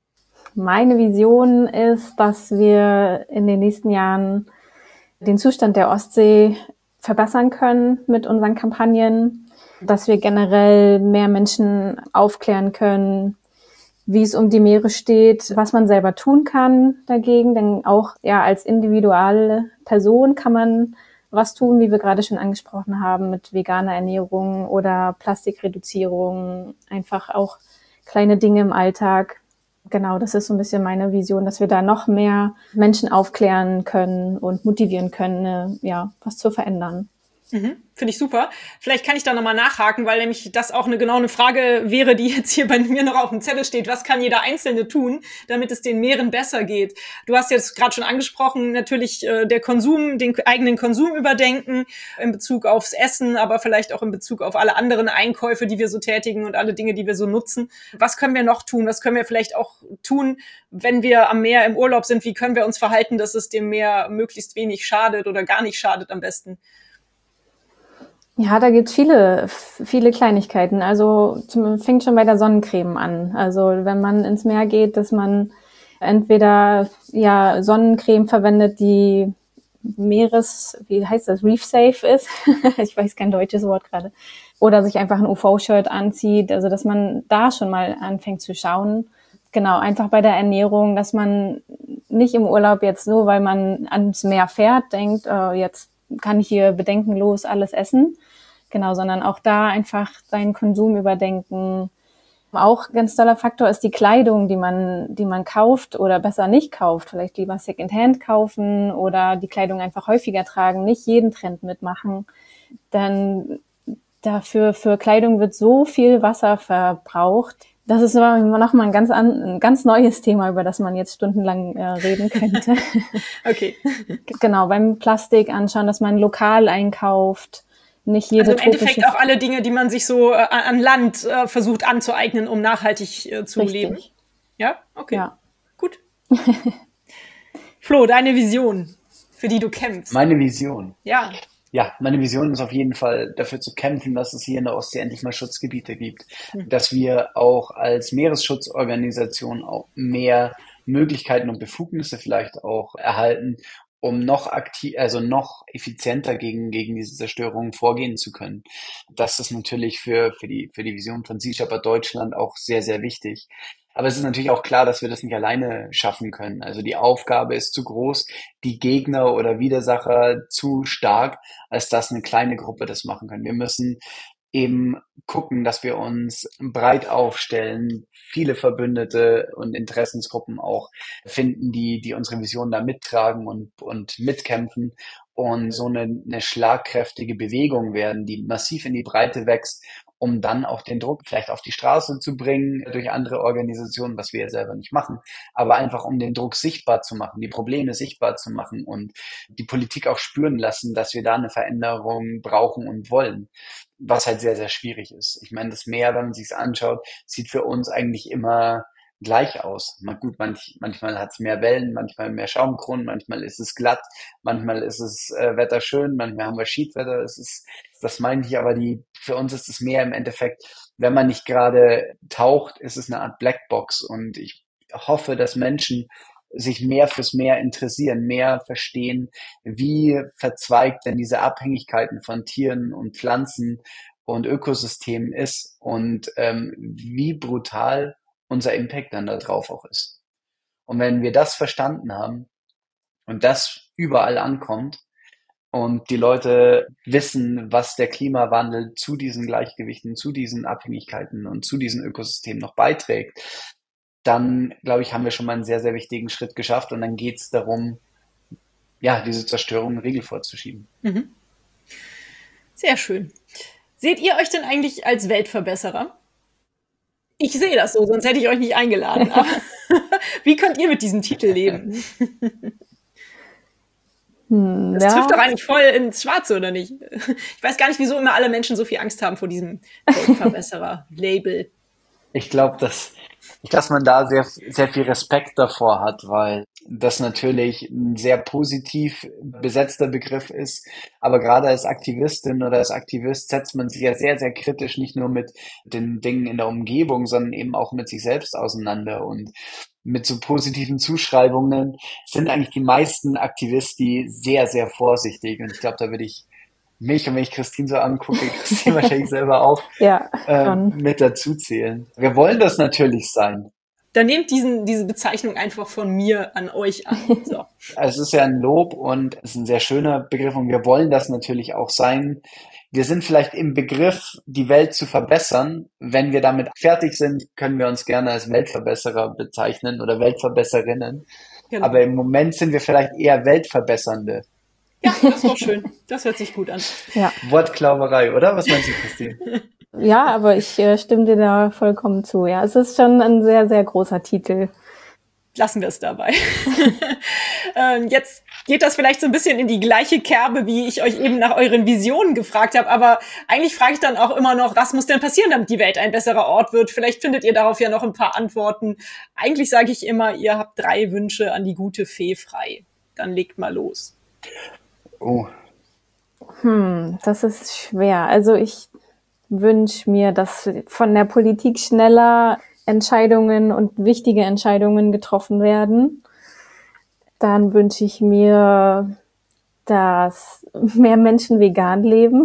Meine Vision ist, dass wir in den nächsten Jahren den Zustand der Ostsee verbessern können mit unseren Kampagnen, dass wir generell mehr Menschen aufklären können, wie es um die Meere steht, was man selber tun kann dagegen, denn auch ja als individuelle Person kann man was tun, wie wir gerade schon angesprochen haben, mit veganer Ernährung oder Plastikreduzierung, einfach auch kleine Dinge im Alltag. Genau, das ist so ein bisschen meine Vision, dass wir da noch mehr Menschen aufklären können und motivieren können, ja, was zu verändern. Mhm, finde ich super. Vielleicht kann ich da nochmal nachhaken, weil nämlich das auch eine genau eine Frage wäre, die jetzt hier bei mir noch auf dem Zettel steht. Was kann jeder Einzelne tun, damit es den Meeren besser geht? Du hast jetzt gerade schon angesprochen, natürlich äh, der Konsum, den eigenen Konsum überdenken in Bezug aufs Essen, aber vielleicht auch in Bezug auf alle anderen Einkäufe, die wir so tätigen und alle Dinge, die wir so nutzen. Was können wir noch tun? Was können wir vielleicht auch tun, wenn wir am Meer im Urlaub sind? Wie können wir uns verhalten, dass es dem Meer möglichst wenig schadet oder gar nicht schadet am besten? Ja, da gibt's viele, viele Kleinigkeiten. Also zum, fängt schon bei der Sonnencreme an. Also wenn man ins Meer geht, dass man entweder ja Sonnencreme verwendet, die Meeres, wie heißt das, Reef Safe ist. Ich weiß kein deutsches Wort gerade. Oder sich einfach ein U V-Shirt anzieht. Also dass man da schon mal anfängt zu schauen. Genau, einfach bei der Ernährung, dass man nicht im Urlaub jetzt nur, weil man ans Meer fährt, denkt, äh, jetzt kann ich hier bedenkenlos alles essen. Genau, sondern auch da einfach seinen Konsum überdenken. Auch ganz toller Faktor ist die Kleidung, die man, die man kauft oder besser nicht kauft. Vielleicht lieber Secondhand kaufen oder die Kleidung einfach häufiger tragen, nicht jeden Trend mitmachen. Denn dafür, für Kleidung wird so viel Wasser verbraucht. Das ist nochmal ein ganz, ein ganz neues Thema, über das man jetzt stundenlang äh, reden könnte. Okay. Genau, beim Plastik anschauen, dass man lokal einkauft. Nicht jede also im Endeffekt auch alle Dinge, die man sich so äh, an Land äh, versucht anzueignen, um nachhaltig äh, zu Richtig. leben. Ja, okay. Ja. Gut. Flo, deine Vision, für die du kämpfst. Meine Vision. Ja. Ja, meine Vision ist auf jeden Fall dafür zu kämpfen, dass es hier in der Ostsee endlich mal Schutzgebiete gibt, mhm. dass wir auch als Meeresschutzorganisation auch mehr Möglichkeiten und Befugnisse vielleicht auch erhalten, um noch aktiv, also noch effizienter gegen gegen diese Zerstörungen vorgehen zu können. Das ist natürlich für für die für die Vision von Sea Shepherd Deutschland auch sehr sehr wichtig. Aber es ist natürlich auch klar, dass wir das nicht alleine schaffen können. Also die Aufgabe ist zu groß, die Gegner oder Widersacher zu stark, als dass eine kleine Gruppe das machen kann. Wir müssen eben gucken, dass wir uns breit aufstellen, viele Verbündete und Interessensgruppen auch finden, die die unsere Vision da mittragen und und mitkämpfen und so eine, eine schlagkräftige Bewegung werden, die massiv in die Breite wächst um dann auch den Druck vielleicht auf die Straße zu bringen durch andere Organisationen, was wir ja selber nicht machen, aber einfach um den Druck sichtbar zu machen, die Probleme sichtbar zu machen und die Politik auch spüren lassen, dass wir da eine Veränderung brauchen und wollen, was halt sehr, sehr schwierig ist. Ich meine, das Meer, wenn man sich's anschaut, sieht für uns eigentlich immer gleich aus. Na gut, manch, manchmal hat es mehr Wellen, manchmal mehr Schaumkronen, manchmal ist es glatt, manchmal ist es äh, Wetter schön, manchmal haben wir Schiedwetter. Es ist, das meine ich, aber die, für uns ist das Meer im Endeffekt, wenn man nicht gerade taucht, ist es eine Art Blackbox. Und ich hoffe, dass Menschen sich mehr fürs Meer interessieren, mehr verstehen, wie verzweigt denn diese Abhängigkeiten von Tieren und Pflanzen und Ökosystemen ist und ähm, wie brutal unser Impact dann da drauf auch ist. Und wenn wir das verstanden haben und das überall ankommt und die Leute wissen, was der Klimawandel zu diesen Gleichgewichten, zu diesen Abhängigkeiten und zu diesen Ökosystemen noch beiträgt, dann, glaube ich, haben wir schon mal einen sehr, sehr wichtigen Schritt geschafft und dann geht es darum, ja, diese Zerstörung einen Riegel vorzuschieben. Mhm. Sehr schön. Seht ihr euch denn eigentlich als Weltverbesserer? Ich sehe das so, sonst hätte ich euch nicht eingeladen. Aber wie könnt ihr mit diesem Titel leben? Hm, Das ja. trifft doch eigentlich voll ins Schwarze, oder nicht? Ich weiß gar nicht, wieso immer alle Menschen so viel Angst haben vor diesem Weltverbesserer-Label. Ich glaube, dass, dass man da sehr, sehr viel Respekt davor hat, weil das natürlich ein sehr positiv besetzter Begriff ist. Aber gerade als Aktivistin oder als Aktivist setzt man sich ja sehr, sehr kritisch nicht nur mit den Dingen in der Umgebung, sondern eben auch mit sich selbst auseinander. Und mit so positiven Zuschreibungen sind eigentlich die meisten Aktivisten sehr, sehr vorsichtig. Und ich glaube, da würde ich mich, und wenn ich Christine so angucke, Christine wahrscheinlich selber auch Ja, äh, schon. mit dazu zählen. Wir wollen das natürlich sein. Dann nehmt diesen, diese Bezeichnung einfach von mir an euch an. So. Also es ist ja ein Lob und es ist ein sehr schöner Begriff und wir wollen das natürlich auch sein. Wir sind vielleicht im Begriff, die Welt zu verbessern. Wenn wir damit fertig sind, können wir uns gerne als Weltverbesserer bezeichnen oder Weltverbesserinnen. Genau. Aber im Moment sind wir vielleicht eher Weltverbessernde. Ja, das ist doch schön. Das hört sich gut an. Ja. Wortklauberei, oder? Was meinst du, Christine? Ja, aber ich äh, stimme dir da vollkommen zu. Ja, es ist schon ein sehr, sehr großer Titel. Lassen wir es dabei. ähm, jetzt geht das vielleicht so ein bisschen in die gleiche Kerbe, wie ich euch eben nach euren Visionen gefragt habe. Aber eigentlich frage ich dann auch immer noch, was muss denn passieren, damit die Welt ein besserer Ort wird? Vielleicht findet ihr darauf ja noch ein paar Antworten. Eigentlich sage ich immer, ihr habt drei Wünsche an die gute Fee frei. Dann legt mal los. Oh, Hm, das ist schwer. Also ich wünsche mir, dass von der Politik schneller Entscheidungen und wichtige Entscheidungen getroffen werden. Dann wünsche ich mir, dass mehr Menschen vegan leben.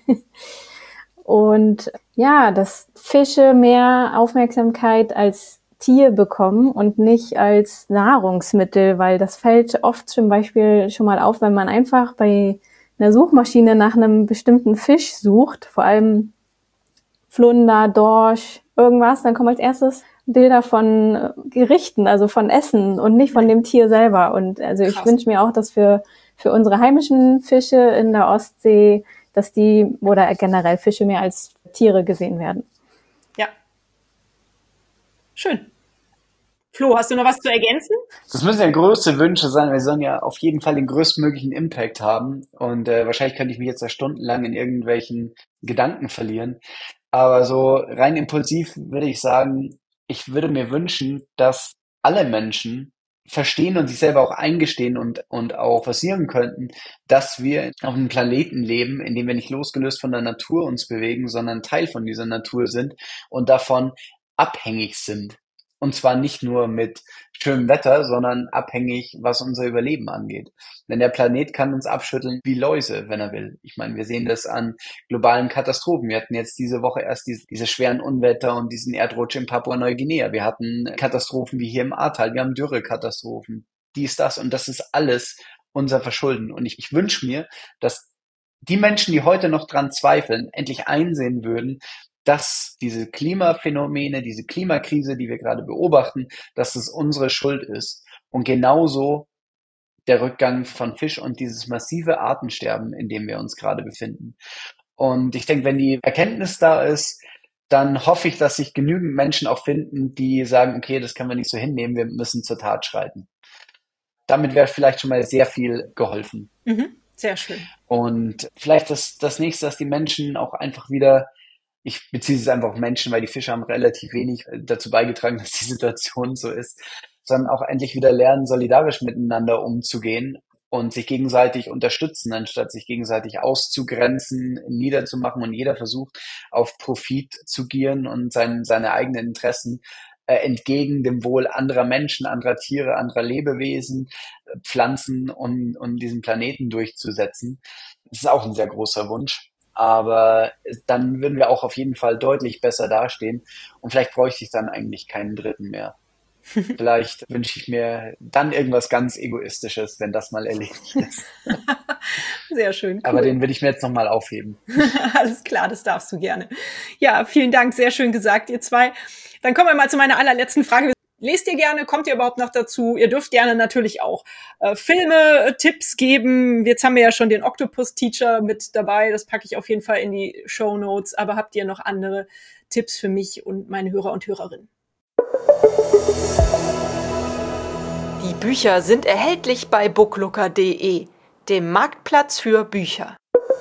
Und ja, dass Fische mehr Aufmerksamkeit als Tier bekommen und nicht als Nahrungsmittel, weil das fällt oft zum Beispiel schon mal auf, wenn man einfach bei einer Suchmaschine nach einem bestimmten Fisch sucht, vor allem Flunder, Dorsch, irgendwas, dann kommen als erstes Bilder von Gerichten, also von Essen und nicht von dem Tier selber. Und also ich Krass. wünsche mir auch, dass für, für unsere heimischen Fische in der Ostsee, dass die oder generell Fische mehr als Tiere gesehen werden. Ja. Schön. Flo, hast du noch was zu ergänzen? das müssen ja größte Wünsche sein. Wir sollen ja auf jeden Fall den größtmöglichen Impact haben. Und äh, wahrscheinlich könnte ich mich jetzt da stundenlang in irgendwelchen Gedanken verlieren. Aber so rein impulsiv würde ich sagen, ich würde mir wünschen, dass alle Menschen verstehen und sich selber auch eingestehen und, und auch passieren könnten, dass wir auf einem Planeten leben, in dem wir nicht losgelöst von der Natur uns bewegen, sondern Teil von dieser Natur sind und davon abhängig sind. Und zwar nicht nur mit schönem Wetter, sondern abhängig, was unser Überleben angeht. Denn der Planet kann uns abschütteln wie Läuse, wenn er will. Ich meine, wir sehen das an globalen Katastrophen. Wir hatten jetzt diese Woche erst diese, diese schweren Unwetter und diesen Erdrutsch in Papua-Neuguinea. Wir hatten Katastrophen wie hier im Ahrtal. Wir haben Dürrekatastrophen. Dies, das. Und das ist alles unser Verschulden. Und ich, ich wünsche mir, dass die Menschen, die heute noch dran zweifeln, endlich einsehen würden, dass diese Klimaphänomene, diese Klimakrise, die wir gerade beobachten, dass es unsere Schuld ist. Und genauso der Rückgang von Fisch und dieses massive Artensterben, in dem wir uns gerade befinden. Und ich denke, wenn die Erkenntnis da ist, dann hoffe ich, dass sich genügend Menschen auch finden, die sagen, okay, das können wir nicht so hinnehmen, wir müssen zur Tat schreiten. Damit wäre vielleicht schon mal sehr viel geholfen. Mhm, sehr schön. Und vielleicht das, das nächste, dass die Menschen auch einfach wieder, ich beziehe es einfach auf Menschen, weil die Fische haben relativ wenig dazu beigetragen, dass die Situation so ist, sondern auch endlich wieder lernen, solidarisch miteinander umzugehen und sich gegenseitig unterstützen, anstatt sich gegenseitig auszugrenzen, niederzumachen und jeder versucht, auf Profit zu gieren und sein, seine eigenen Interessen äh, entgegen dem Wohl anderer Menschen, anderer Tiere, anderer Lebewesen, äh, Pflanzen und, und diesen Planeten durchzusetzen. Das ist auch ein sehr großer Wunsch. Aber dann würden wir auch auf jeden Fall deutlich besser dastehen und vielleicht bräuchte ich dann eigentlich keinen Dritten mehr. Vielleicht wünsche ich mir dann irgendwas ganz Egoistisches, wenn das mal erledigt ist. Sehr schön. Cool. Aber den will ich mir jetzt nochmal aufheben. Alles klar, das darfst du gerne. Ja, vielen Dank, sehr schön gesagt, ihr zwei. Dann kommen wir mal zu meiner allerletzten Frage. Lest ihr gerne? Kommt ihr überhaupt noch dazu? Ihr dürft gerne natürlich auch äh, Filme, äh, Tipps geben. Jetzt haben wir ja schon den Octopus-Teacher mit dabei. Das packe ich auf jeden Fall in die Shownotes. Aber habt ihr noch andere Tipps für mich und meine Hörer und Hörerinnen? Die Bücher sind erhältlich bei booklooker punkt de, dem Marktplatz für Bücher.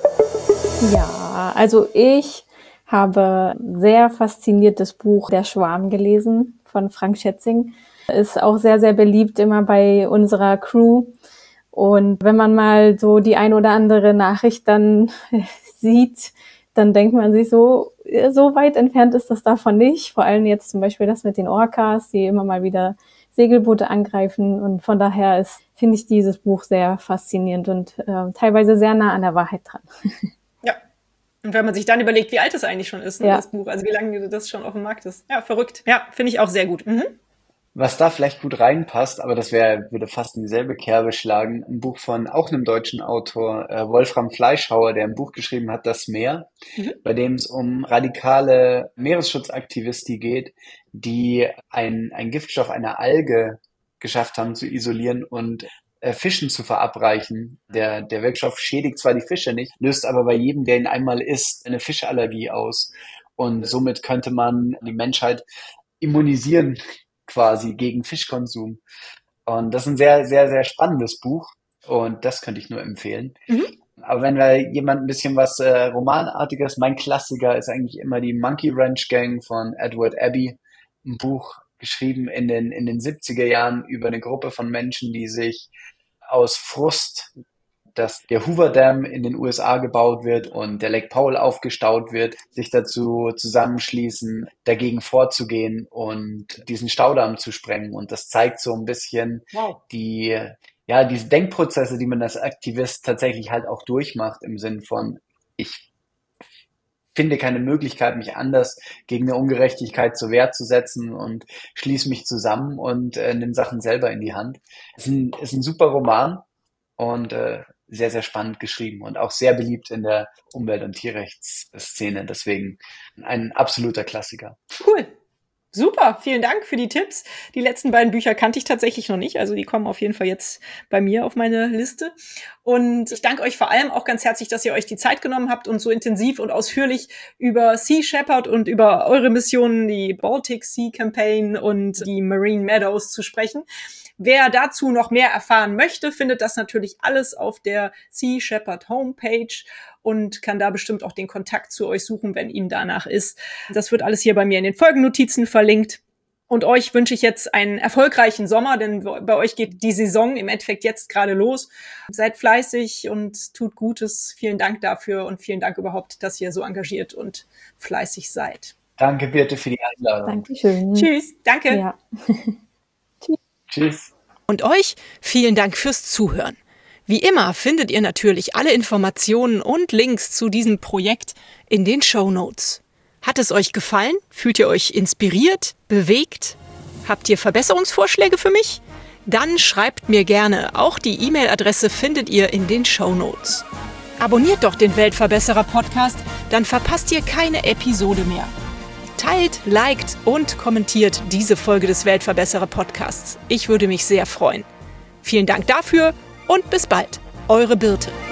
Ja, also ich habe sehr fasziniert das Buch Der Schwarm gelesen von Frank Schätzing. Ist auch sehr, sehr beliebt immer bei unserer Crew. Und wenn man mal so die ein oder andere Nachricht dann sieht, dann denkt man sich so, so weit entfernt ist das davon nicht. Vor allem jetzt zum Beispiel das mit den Orcas, die immer mal wieder Segelboote angreifen. Und von daher ist, finde ich dieses Buch sehr faszinierend und äh, teilweise sehr nah an der Wahrheit dran. Ja. Und wenn man sich dann überlegt, wie alt es eigentlich schon ist, ne, ja. das Buch, also wie lange das schon auf dem Markt ist. Ja, verrückt. Ja, finde ich auch sehr gut. Mhm. Was da vielleicht gut reinpasst, aber das wäre, würde fast in dieselbe Kerbe schlagen, ein Buch von auch einem deutschen Autor, äh, Wolfram Fleischhauer, der ein Buch geschrieben hat, Das Meer, mhm. bei dem es um radikale Meeresschutzaktivisten geht, die ein, ein Giftstoff einer Alge geschafft haben zu isolieren und äh, Fischen zu verabreichen. Der, der Wirkstoff schädigt zwar die Fische nicht, löst aber bei jedem, der ihn einmal isst, eine Fischallergie aus. Und somit könnte man die Menschheit immunisieren quasi gegen Fischkonsum. Und das ist ein sehr, sehr, sehr spannendes Buch und das könnte ich nur empfehlen. Mhm. Aber wenn wir jemand ein bisschen was äh, Romanartiges, mein Klassiker ist eigentlich immer die Monkey Ranch Gang von Edward Abbey, ein Buch geschrieben in den, in den siebziger Jahren über eine Gruppe von Menschen, die sich aus Frust, dass der Hoover Dam in den U S A gebaut wird und der Lake Powell aufgestaut wird, sich dazu zusammenschließen, dagegen vorzugehen und diesen Staudamm zu sprengen. Und das zeigt so ein bisschen wow. die, ja, diese Denkprozesse, die man als Aktivist tatsächlich halt auch durchmacht im Sinn von, ich finde keine Möglichkeit, mich anders gegen eine Ungerechtigkeit zur Wehr zu setzen und schließe mich zusammen und äh, nehme Sachen selber in die Hand. Es ist ein, ist ein super Roman und äh, sehr, sehr spannend geschrieben und auch sehr beliebt in der Umwelt- und Tierrechtsszene. Deswegen ein absoluter Klassiker. Cool. Super, vielen Dank für die Tipps. Die letzten beiden Bücher kannte ich tatsächlich noch nicht, also die kommen auf jeden Fall jetzt bei mir auf meine Liste. Und ich danke euch vor allem auch ganz herzlich, dass ihr euch die Zeit genommen habt und so intensiv und ausführlich über Sea Shepherd und über eure Missionen, die Baltic Sea Campaign und die Marine Meadows zu sprechen. Wer dazu noch mehr erfahren möchte, findet das natürlich alles auf der Sea Shepherd Homepage und kann da bestimmt auch den Kontakt zu euch suchen, wenn ihm danach ist. Das wird alles hier bei mir in den Folgennotizen verlinkt. Und euch wünsche ich jetzt einen erfolgreichen Sommer, denn bei euch geht die Saison im Endeffekt jetzt gerade los. Seid fleißig und tut Gutes. Vielen Dank dafür und vielen Dank überhaupt, dass ihr so engagiert und fleißig seid. Danke, Birte, für die Einladung. Dankeschön. Tschüss, danke. Ja. Tschüss. Und euch vielen Dank fürs Zuhören. Wie immer findet ihr natürlich alle Informationen und Links zu diesem Projekt in den Shownotes. Hat es euch gefallen? Fühlt ihr euch inspiriert, bewegt? Habt ihr Verbesserungsvorschläge für mich? Dann schreibt mir gerne. Auch die E-Mail-Adresse findet ihr in den Shownotes. Abonniert doch den Weltverbesserer-Podcast, dann verpasst ihr keine Episode mehr. Teilt, liked und kommentiert diese Folge des Weltverbesserer-Podcasts. Ich würde mich sehr freuen. Vielen Dank dafür und bis bald. Eure Birte.